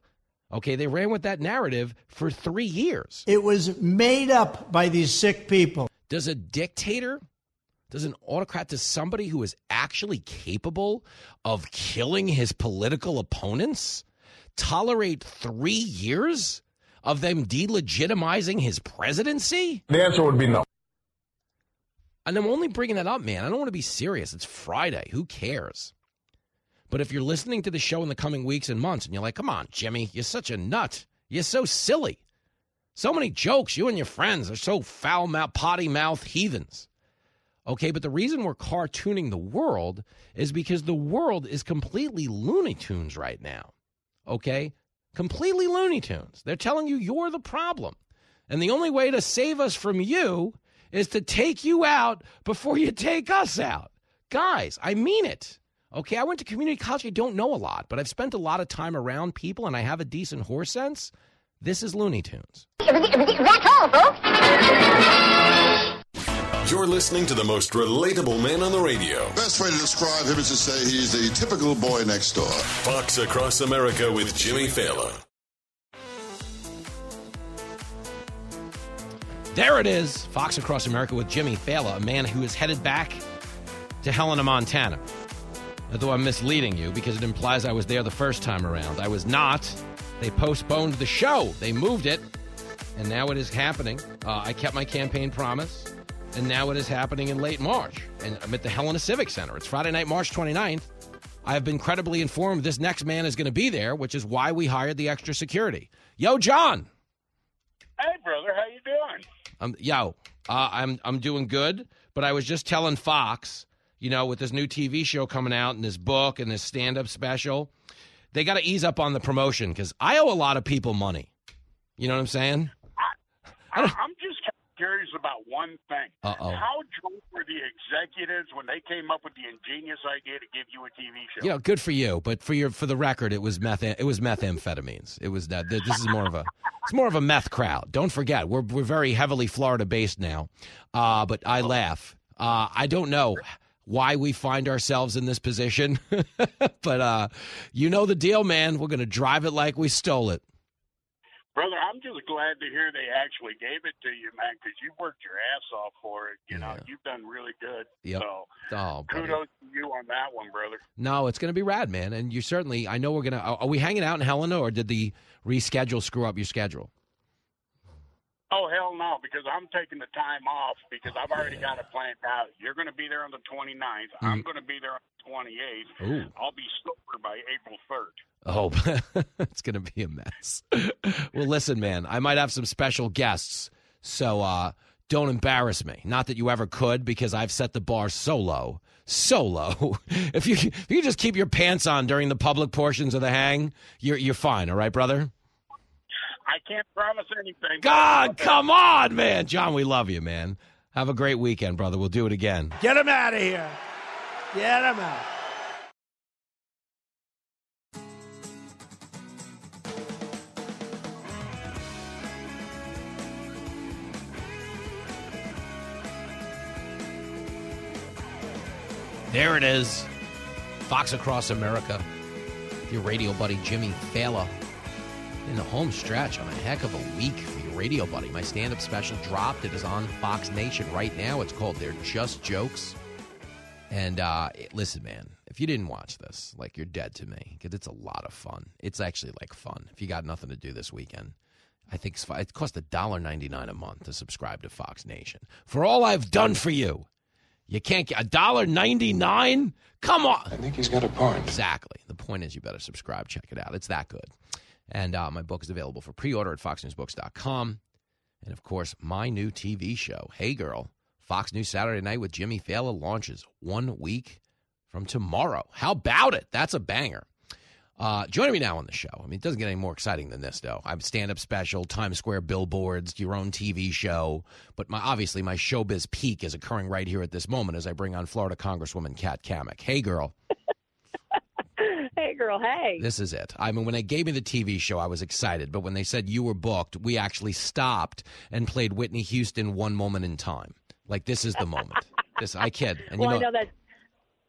Okay, they ran with that narrative for 3 years. It was made up by these sick people. Does a dictator, does an autocrat, does somebody who is actually capable of killing his political opponents tolerate 3 years of them delegitimizing his presidency? The answer would be no. And I'm only bringing that up, man. I don't want to be serious. It's Friday. Who cares? But if you're listening to the show in the coming weeks and months and you're like, come on, Jimmy, you're such a nut. You're so silly. So many jokes. You and your friends are so foul-mouthed, potty-mouthed heathens. Okay, but the reason we're cartooning the world is because the world is completely Looney Tunes right now. Okay? Completely Looney Tunes. They're telling you you're the problem. And the only way to save us from you is to take you out before you take us out. Guys, I mean it. Okay, I went to community college. I don't know a lot, but I've spent a lot of time around people, and I have a decent horse sense. This is Looney Tunes. That's all, folks. You're listening to the most relatable man on the radio. Best way to describe him is to say he's the typical boy next door. Fox Across America with Jimmy Fallon. There it is, Fox Across America with Jimmy Fallon, a man who is headed back to Helena, Montana. Although I'm misleading you because it implies I was there the first time around. I was not. They postponed the show. They moved it, and now it is happening. I kept my campaign promise, and now it is happening in late March. And I'm at the Helena Civic Center. It's Friday night, March 29th. I have been credibly informed this next man is going to be there, which is why we hired the extra security. Yo, John. Hey, brother. How you doing? I'm doing good, but I was just telling Fox, you know, with this new TV show coming out and this book and this stand-up special, they got to ease up on the promotion because I owe a lot of people money. You know what I'm saying? I'm just curious about one thing. Uh-oh. How drunk were the executives when they came up with the ingenious idea to give you a TV show? You know, good for you, but for the record, it was methamphetamines. It was that. This is more of a meth crowd. Don't forget, we're very heavily Florida based now. But I laugh. I don't know why we find ourselves in this position. But you know the deal, man. We're going to drive it like we stole it. Brother, I'm just glad to hear they actually gave it to you, man, because you worked your ass off for it. You know, you've done really good. Yep. So kudos to you on that one, brother. No, it's going to be rad, man. And you certainly, I know we're going to, are we hanging out in Helena, or did the reschedule screw up your schedule? Oh, hell no, because I'm taking the time off because I've already got it planned out. You're going to be there on the 29th. I'm going to be there on the 28th. Ooh. I'll be sober by April 3rd. Oh, it's going to be a mess. Well, listen, man, I might have some special guests, so don't embarrass me. Not that you ever could, because I've set the bar so low. If you just keep your pants on during the public portions of the hang, you're fine, all right, brother? I can't promise anything. God, come on, man. John, we love you, man. Have a great weekend, brother. We'll do it again. Get him out of here. Get him out. There it is. Fox Across America. Your radio buddy, Jimmy Fallon. In the home stretch on a heck of a week for your radio buddy. My stand-up special dropped. It is on Fox Nation right now. It's called They're Just Jokes. And listen, man, if you didn't watch this, like, you're dead to me, because it's a lot of fun. It's actually, like, fun. If you got nothing to do this weekend, I think it costs $1.99 a month to subscribe to Fox Nation. For all I've done for you, you can't get $1.99? Come on. I think he's got a point. Exactly. The point is you better subscribe. Check it out. It's that good. And my book is available for pre-order at foxnewsbooks.com. And, of course, my new TV show, Hey Girl, Fox News Saturday Night with Jimmy Fallon, launches 1 week from tomorrow. How about it? That's a banger. Joining me now on the show. I mean, it doesn't get any more exciting than this, though. I have stand-up special, Times Square billboards, your own TV show. But obviously my showbiz peak is occurring right here at this moment as I bring on Florida Congresswoman Kat Cammack. Hey, girl. Hey, girl, hey. This is it. I mean, when they gave me the TV show, I was excited. But when they said you were booked, we actually stopped and played Whitney Houston One Moment in Time. Like, this is the moment. I kid. And well, I know that.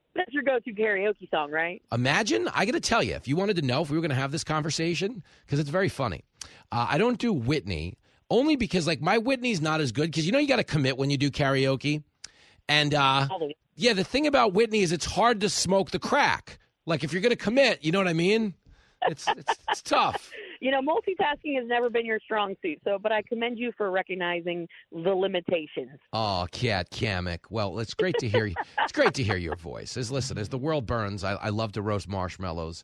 That's your go-to karaoke song, right? Imagine, I got to tell you, if you wanted to know if we were going to have this conversation, because it's very funny. I don't do Whitney, only because, like, my Whitney's not as good, because, you got to commit when you do karaoke. And, yeah, the thing about Whitney is it's hard to smoke the crack. Like, if you're going to commit, you know what I mean? It's tough. Multitasking has never been your strong suit. But I commend you for recognizing the limitations. Oh, Kat Kamek. Well, it's great to hear you. It's great to hear your voice. As the world burns, I love to roast marshmallows.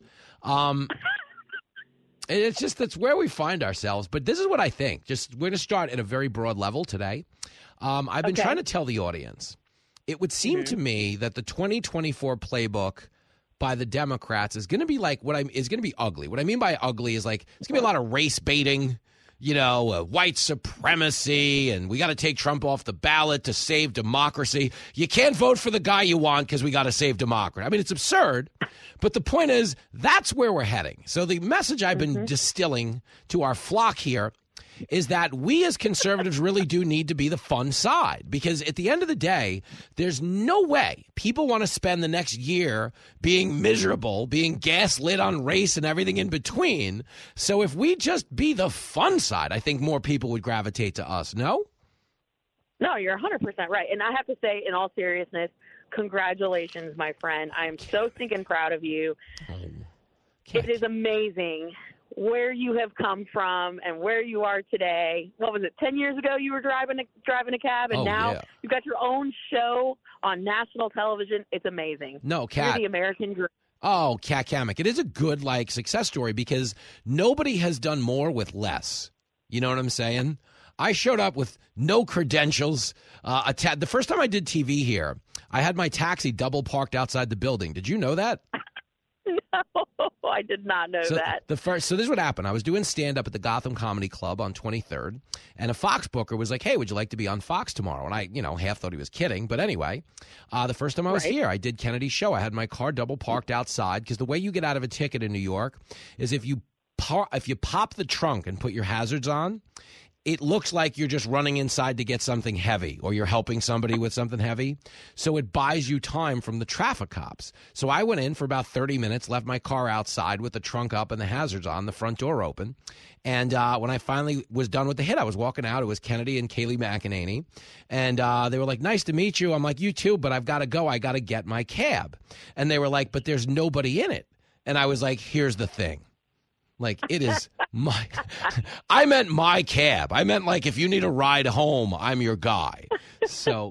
It's just that's where we find ourselves. But this is what I think. We're going to start at a very broad level today. I've been trying to tell the audience. It would seem to me that the 2024 playbook by the Democrats is going to be like is going to be ugly. What I mean by ugly is like it's going to be a lot of race baiting, white supremacy, and we got to take Trump off the ballot to save democracy. You can't vote for the guy you want because we got to save democracy. I mean, it's absurd, but the point is that's where we're heading. So the message I've been distilling to our flock here is that we as conservatives really do need to be the fun side, because at the end of the day, there's no way people want to spend the next year being miserable, being gaslit on race and everything in between. So if we just be the fun side, I think more people would gravitate to us. No, you're 100% right. And I have to say, in all seriousness, congratulations, my friend. I am so stinking proud of you. It is amazing where you have come from and where you are today. What was it, 10 years ago you were driving a cab, and now you've got your own show on national television. It's amazing. No, Kat. You're the American dream. Oh, Kat Kamek. It is a good, success story because nobody has done more with less. You know what I'm saying? I showed up with no credentials. The first time I did TV here, I had my taxi double parked outside the building. Did you know that? No, I did not know that. So this is what happened. I was doing stand-up at the Gotham Comedy Club on 23rd, and a Fox booker was like, hey, would you like to be on Fox tomorrow? And I, half thought he was kidding. But anyway, the first time I was here, I did Kennedy's show. I had my car double parked outside because the way you get out of a ticket in New York is if you pop the trunk and put your hazards on, it looks like you're just running inside to get something heavy or you're helping somebody with something heavy. So it buys you time from the traffic cops. So I went in for about 30 minutes, left my car outside with the trunk up and the hazards on, the front door open. And when I finally was done with the hit, I was walking out. It was Kennedy and Kayleigh McEnany. And they were like, nice to meet you. I'm like, you too, but I've got to go. I got to get my cab. And they were like, but there's nobody in it. And I was like, here's the thing. Like, it is I meant my cab. I meant, if you need a ride home, I'm your guy. So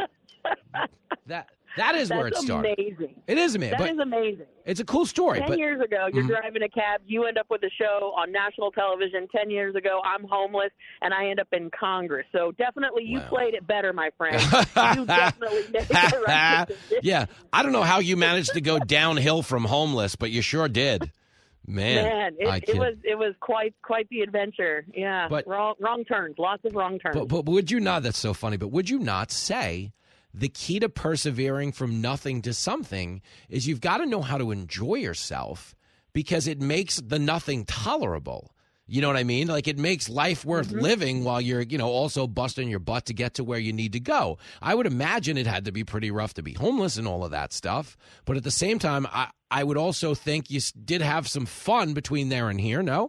that is where it started. Amazing. It is amazing. That is amazing. It's a cool story. 10 years ago, you're driving a cab. You end up with a show on national television. 10 years ago, I'm homeless, and I end up in Congress. So definitely you played it better, my friend. You definitely made the right decision. Yeah. I don't know how you managed to go downhill from homeless, but you sure did. Man, it was quite the adventure. Yeah, but wrong turns, lots of wrong turns. But would you not? That's so funny. But would you not say the key to persevering from nothing to something is you've got to know how to enjoy yourself because it makes the nothing tolerable. You know what I mean? Like, it makes life worth living while you're, also busting your butt to get to where you need to go. I would imagine it had to be pretty rough to be homeless and all of that stuff. But at the same time, I would also think you did have some fun between there and here, no?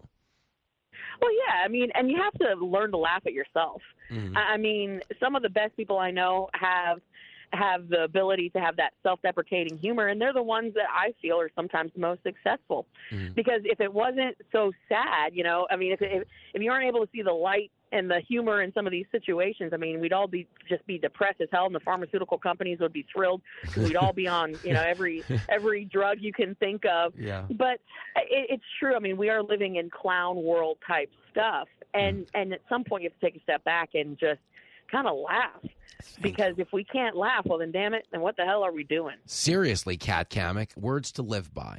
Well, yeah. I mean, and you have to learn to laugh at yourself. I mean, some of the best people I know have the ability to have that self-deprecating humor, and they're the ones that I feel are sometimes most successful. Because if it wasn't so sad, I mean, if you aren't able to see the light and the humor in some of these situations, I mean, we'd all just be depressed as hell, and the pharmaceutical companies would be thrilled. We'd all be on, every drug you can think of. Yeah. But it's true. I mean, we are living in clown world type stuff, and at some point you have to take a step back and just kind of laugh. Because if we can't laugh, well, then damn it, then what the hell are we doing? Seriously, Kat Kamek, words to live by.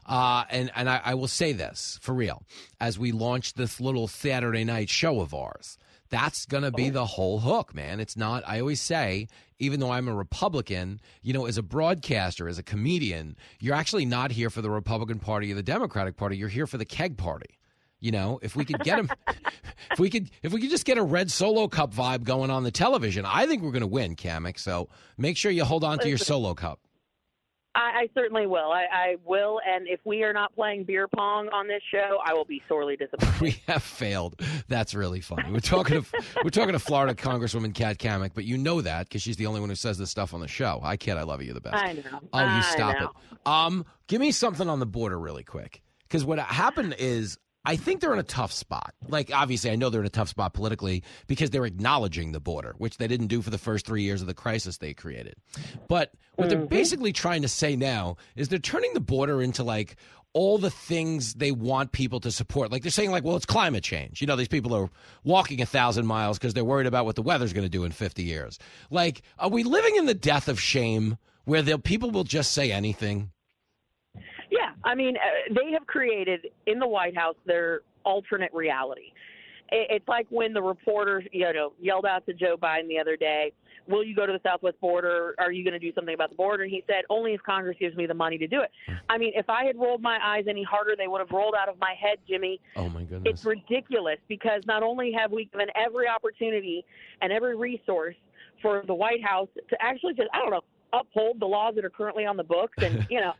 And I will say this, for real, as we launch this little Saturday night show of ours, that's going to be the whole hook, man. It's not, I always say, even though I'm a Republican, as a broadcaster, as a comedian, you're actually not here for the Republican Party or the Democratic Party. You're here for the keg party. If we could get him, if we could just get a red Solo Cup vibe going on the television, I think we're going to win, Kamek. So make sure you hold on to your Solo Cup. I certainly will. I will, and if we are not playing beer pong on this show, I will be sorely disappointed. We have failed. That's really funny. We're talking to Florida Congresswoman Kat Cammack, but you know that because she's the only one who says this stuff on the show. I kid, I love you. You're the best. I know. Oh, you stop it. Give me something on the border really quick, because what happened is, I think they're in a tough spot. Like, obviously, I know they're in a tough spot politically because they're acknowledging the border, which they didn't do for the first 3 years of the crisis they created. But what they're basically trying to say now is they're turning the border into, like, all the things they want people to support. Like, they're saying, like, well, it's climate change. You know, these people are walking 1,000 miles because they're worried about what the weather's going to do in 50 years. Like, are we living in the death of shame where people will just say anything? Yeah, I mean, they have created in the White House their alternate reality. It's like when the reporter, yelled out to Joe Biden the other day, will you go to the southwest border? Are you going to do something about the border? And he said, only if Congress gives me the money to do it. I mean, if I had rolled my eyes any harder, they would have rolled out of my head, Jimmy. Oh, my goodness. It's ridiculous because not only have we given every opportunity and every resource for the White House to actually just, uphold the laws that are currently on the books and,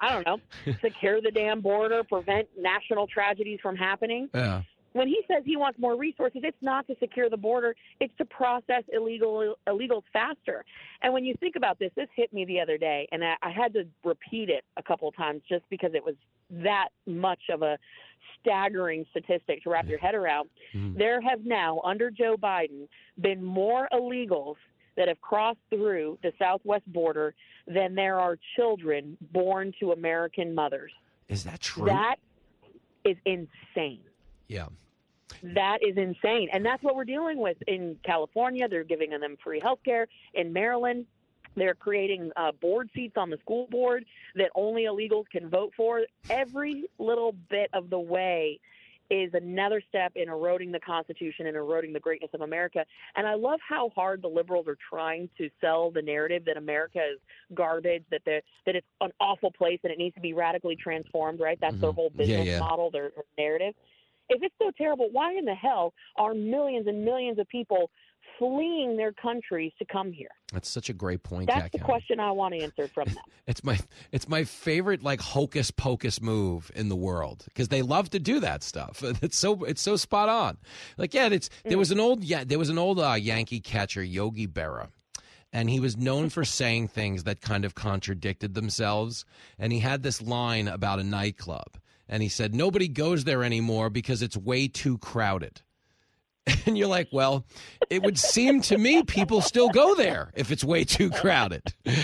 secure the damn border, prevent national tragedies from happening. Yeah. When he says he wants more resources, it's not to secure the border. It's to process illegals faster. And when you think about this hit me the other day, and I had to repeat it a couple of times just because it was that much of a staggering statistic to wrap your head around. Mm-hmm. There have now, under Joe Biden, been more illegals that have crossed through the southwest border than there are children born to American mothers. Is that true? That is insane. Yeah. That is insane. And that's what we're dealing with in California. They're giving them free health care. In Maryland, they're creating board seats on the school board that only illegals can vote for. Every little bit of the way is another step in eroding the Constitution and eroding the greatness of America. And I love how hard the liberals are trying to sell the narrative that America is garbage, that it's an awful place and it needs to be radically transformed, right? That's their whole business model, their narrative. If it's so terrible, why in the hell are millions and millions of people fleeing their countries to come here? That's such a great point. That's the question I want answered from them. It's my favorite like hocus pocus move in the world because they love to do that stuff. It's so spot on. Like there was an old Yankee catcher, Yogi Berra. And he was known for saying things that kind of contradicted themselves. And he had this line about a nightclub. And he said, nobody goes there anymore because it's way too crowded. And you're like, well, it would seem to me people still go there if it's way too crowded.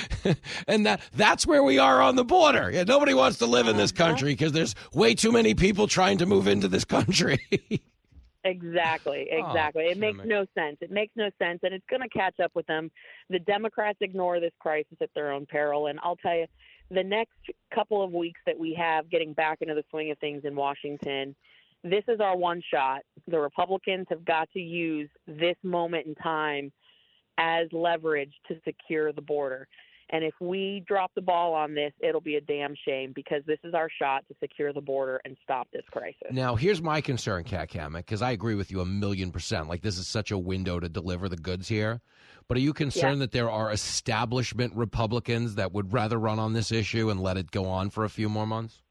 And that's where we are on the border. Yeah, nobody wants to live in this country because there's way too many people trying to move into this country. Exactly. It makes no sense. It makes no sense, and it's going to catch up with them. The Democrats ignore this crisis at their own peril, and I'll tell you, the next couple of weeks that we have getting back into the swing of things in Washington, this is our one shot. The Republicans have got to use this moment in time as leverage to secure the border. And if we drop the ball on this, it'll be a damn shame because this is our shot to secure the border and stop this crisis. Now, here's my concern, Kat Cammack, because I agree with you 1,000,000%. Like, this is such a window to deliver the goods here. But are you concerned that there are establishment Republicans that would rather run on this issue and let it go on for a few more months?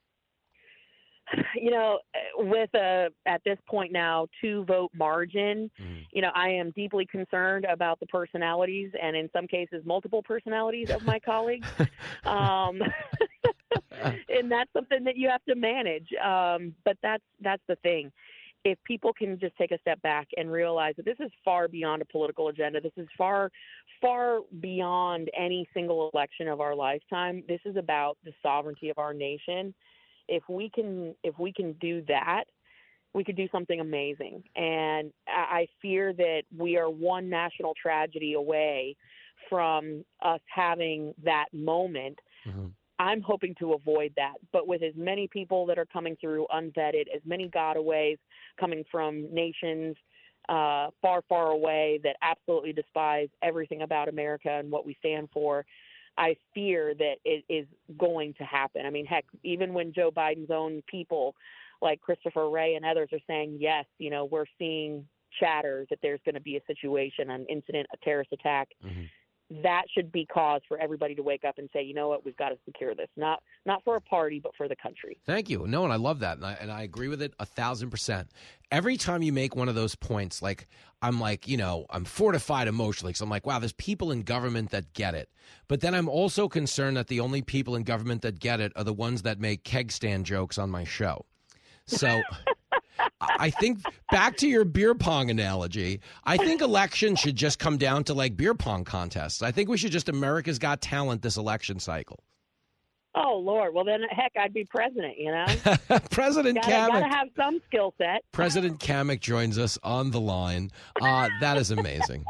You know, with at this point now 2-vote margin, I am deeply concerned about the personalities and in some cases multiple personalities of my colleagues. And that's something that you have to manage. But that's the thing. If people can just take a step back and realize that this is far beyond a political agenda, this is far, far beyond any single election of our lifetime. This is about the sovereignty of our nation. If we can do that, we could do something amazing. And I fear that we are one national tragedy away from us having that moment. Mm-hmm. I'm hoping to avoid that. But with as many people that are coming through unvetted, as many gotaways coming from nations far, far away that absolutely despise everything about America and what we stand for, I fear that it is going to happen. I mean, heck, even when Joe Biden's own people like Christopher Wray and others are saying, yes, we're seeing chatter that there's going to be a situation, an incident, a terrorist attack. Mm-hmm. that should be cause for everybody to wake up and say, you know what, we've got to secure this. Not for a party, but for the country. Thank you. No, and I love that. And I agree with it 1,000%. Every time you make one of those points, I'm fortified emotionally. So I'm like, wow, there's people in government that get it. But then I'm also concerned that the only people in government that get it are the ones that make keg stand jokes on my show. So I think back to your beer pong analogy, I think elections should just come down to beer pong contests. I think we should just America's Got Talent this election cycle. Oh, Lord. Well, then, heck, I'd be president, President Kamek. Got to have some skill set. President Kamek joins us on the line. That is amazing.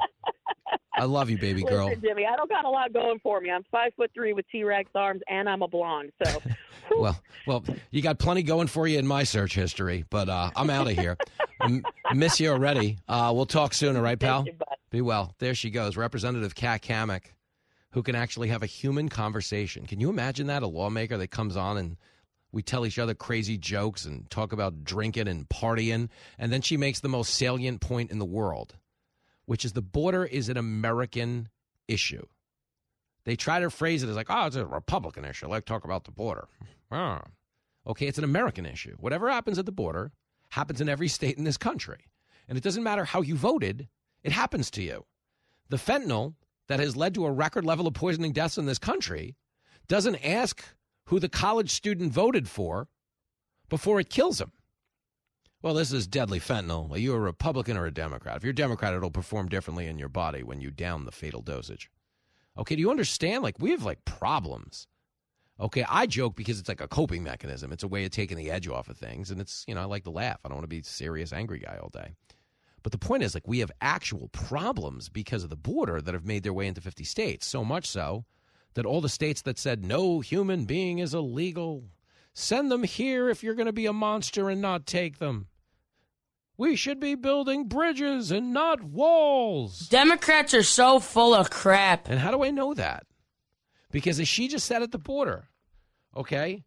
I love you, baby girl. Listen, Jimmy, I don't got a lot going for me. I'm 5'3" with T-Rex arms, and I'm a blonde. So, well, you got plenty going for you in my search history, but I'm out of here. Miss you already. We'll talk soon, all right, pal? Thank you, bud. Be well. There she goes, Representative Kat Kamek, who can actually have a human conversation. Can you imagine that? A lawmaker that comes on and we tell each other crazy jokes and talk about drinking and partying, and then she makes the most salient point in the world, which is the border is an American issue. They try to phrase it as it's a Republican issue. Talk about the border. Okay, it's an American issue. Whatever happens at the border happens in every state in this country. And it doesn't matter how you voted, it happens to you. The fentanyl that has led to a record level of poisoning deaths in this country doesn't ask who the college student voted for before it kills him. Well, this is deadly fentanyl. Are you a Republican or a Democrat? If you're a Democrat, it'll perform differently in your body when you down the fatal dosage. Okay, do you understand? We have, problems. Okay, I joke because it's a coping mechanism. It's a way of taking the edge off of things, and it's, I like to laugh. I don't want to be a serious, angry guy all day. But the point is, we have actual problems because of the border that have made their way into 50 states, so much so that all the states that said no human being is illegal, send them here if you're going to be a monster and not take them. We should be building bridges and not walls. Democrats are so full of crap. And how do I know that? Because as she just said at the border, okay,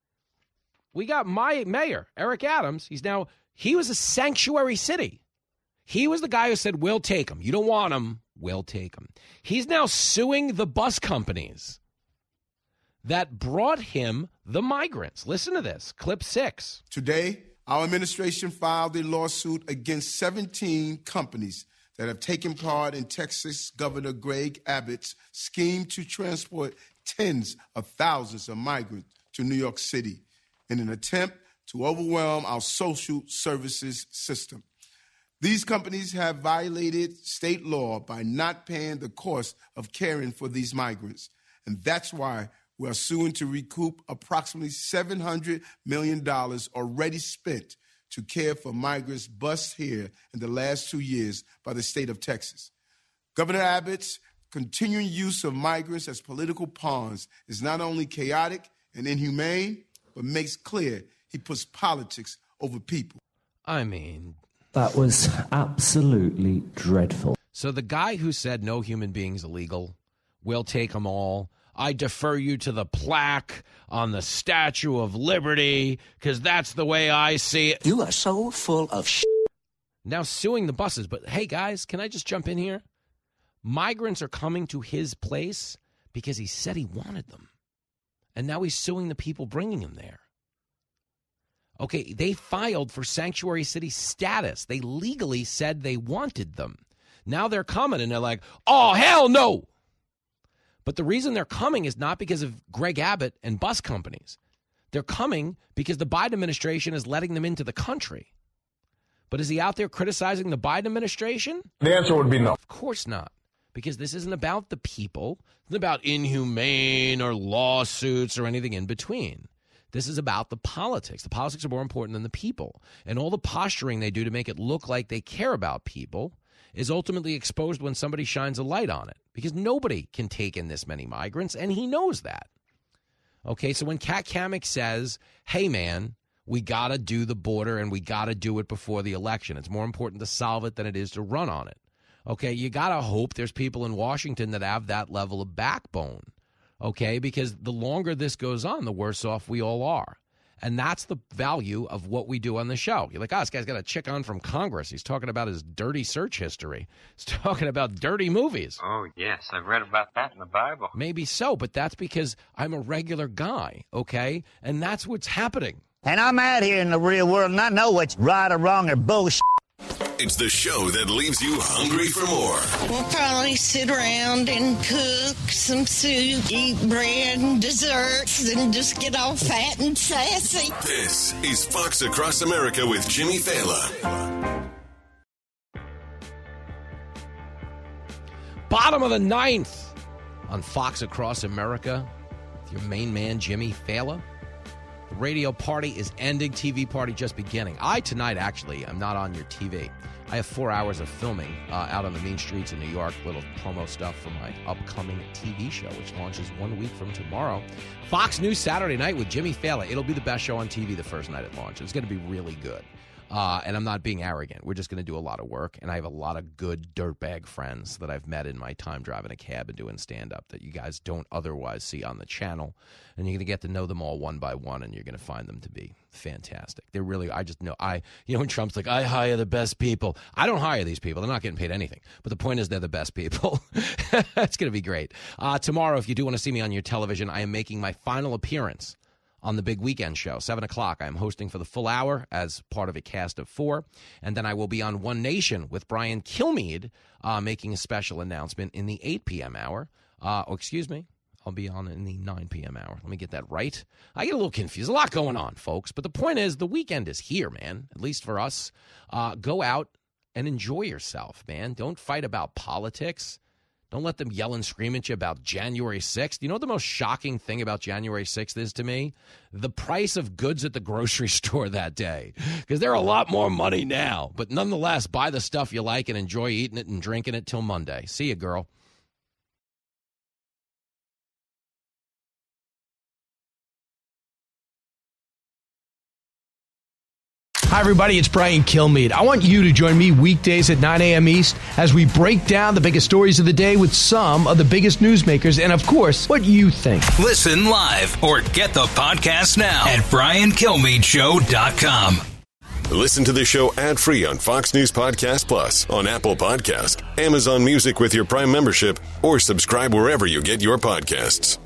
we got my mayor, Eric Adams. He was a sanctuary city. He was the guy who said, we'll take them. You don't want them, we'll take them. He's now suing the bus companies that brought him the migrants. Listen to this, clip 6. Today, our administration filed a lawsuit against 17 companies that have taken part in Texas Governor Greg Abbott's scheme to transport tens of thousands of migrants to New York City in an attempt to overwhelm our social services system. These companies have violated state law by not paying the cost of caring for these migrants. And that's why we are suing to recoup approximately $700 million already spent to care for migrants bused here in the last 2 years by the state of Texas. Governor Abbott's continuing use of migrants as political pawns is not only chaotic and inhumane, but makes clear he puts politics over people. That was absolutely dreadful. So the guy who said no human being's illegal, we'll take them all. I defer you to the plaque on the Statue of Liberty because that's the way I see it. You are so full of shit. Now suing the buses. But hey, guys, can I just jump in here? Migrants are coming to his place because he said he wanted them. And now he's suing the people bringing them there. Okay, they filed for sanctuary city status. They legally said they wanted them. Now they're coming and they're like, oh, hell no. But the reason they're coming is not because of Greg Abbott and bus companies. They're coming because the Biden administration is letting them into the country. But is he out there criticizing the Biden administration? The answer would be no. Of course not. Because this isn't about the people. It's about inhumane or lawsuits or anything in between. This is about the politics. The politics are more important than the people. And all the posturing they do to make it look like they care about people is ultimately exposed when somebody shines a light on it. Because nobody can take in this many migrants, and he knows that. Okay, so when Kat Kamek says, hey, man, we got to do the border and we got to do it before the election. It's more important to solve it than it is to run on it. Okay, you got to hope there's people in Washington that have that level of backbone. Okay, because the longer this goes on, the worse off we all are. And that's the value of what we do on the show. You're like, this guy's got a chick on from Congress. He's talking about his dirty search history. He's talking about dirty movies. Oh, yes. I've read about that in the Bible. Maybe so, but that's because I'm a regular guy, okay? And that's what's happening. And I'm out here in the real world, and I know what's right or wrong or bullshit. It's the show that leaves you hungry for more. We'll probably sit around and cook some soup, eat bread and desserts, and just get all fat and sassy. This is Fox Across America with Jimmy Fallon. Bottom of the ninth on Fox Across America with your main man, Jimmy Fallon. The radio party is ending, TV party just beginning. Tonight, actually, I'm not on your TV. I have 4 hours of filming out on the mean streets in New York, little promo stuff for my upcoming TV show, which launches 1 week from tomorrow. Fox News Saturday night with Jimmy Fallon. It'll be the best show on TV the first night it launches. It's going to be really good. And I'm not being arrogant. We're just going to do a lot of work, and I have a lot of good dirtbag friends that I've met in my time driving a cab and doing stand-up that you guys don't otherwise see on the channel. And you're going to get to know them all one by one, and you're going to find them to be fantastic. They're really, I just know, when Trump's like, I hire the best people. I don't hire these people. They're not getting paid anything. But the point is they're the best people. It's going to be great. Tomorrow, if you do want to see me on your television, I am making my final appearance on the big weekend show, 7 o'clock. I'm hosting for the full hour as part of a cast of 4. And then I will be on One Nation with Brian Kilmeade making a special announcement in the 8 p.m. hour. I'll be on in the 9 p.m. hour. Let me get that right. I get a little confused. A lot going on, folks. But the point is, the weekend is here, man, at least for us. Go out and enjoy yourself, man. Don't fight about politics. Don't let them yell and scream at you about January 6th. You know what the most shocking thing about January 6th is to me? The price of goods at the grocery store that day. Because they're a lot more money now. But nonetheless, buy the stuff you like and enjoy eating it and drinking it till Monday. See you, girl. Hi, everybody. It's Brian Kilmeade. I want you to join me weekdays at 9 a.m. East as we break down the biggest stories of the day with some of the biggest newsmakers and, of course, what you think. Listen live or get the podcast now at BrianKilmeadeShow.com. Listen to the show ad-free on Fox News Podcast Plus, on Apple Podcast, Amazon Music with your Prime membership, or subscribe wherever you get your podcasts.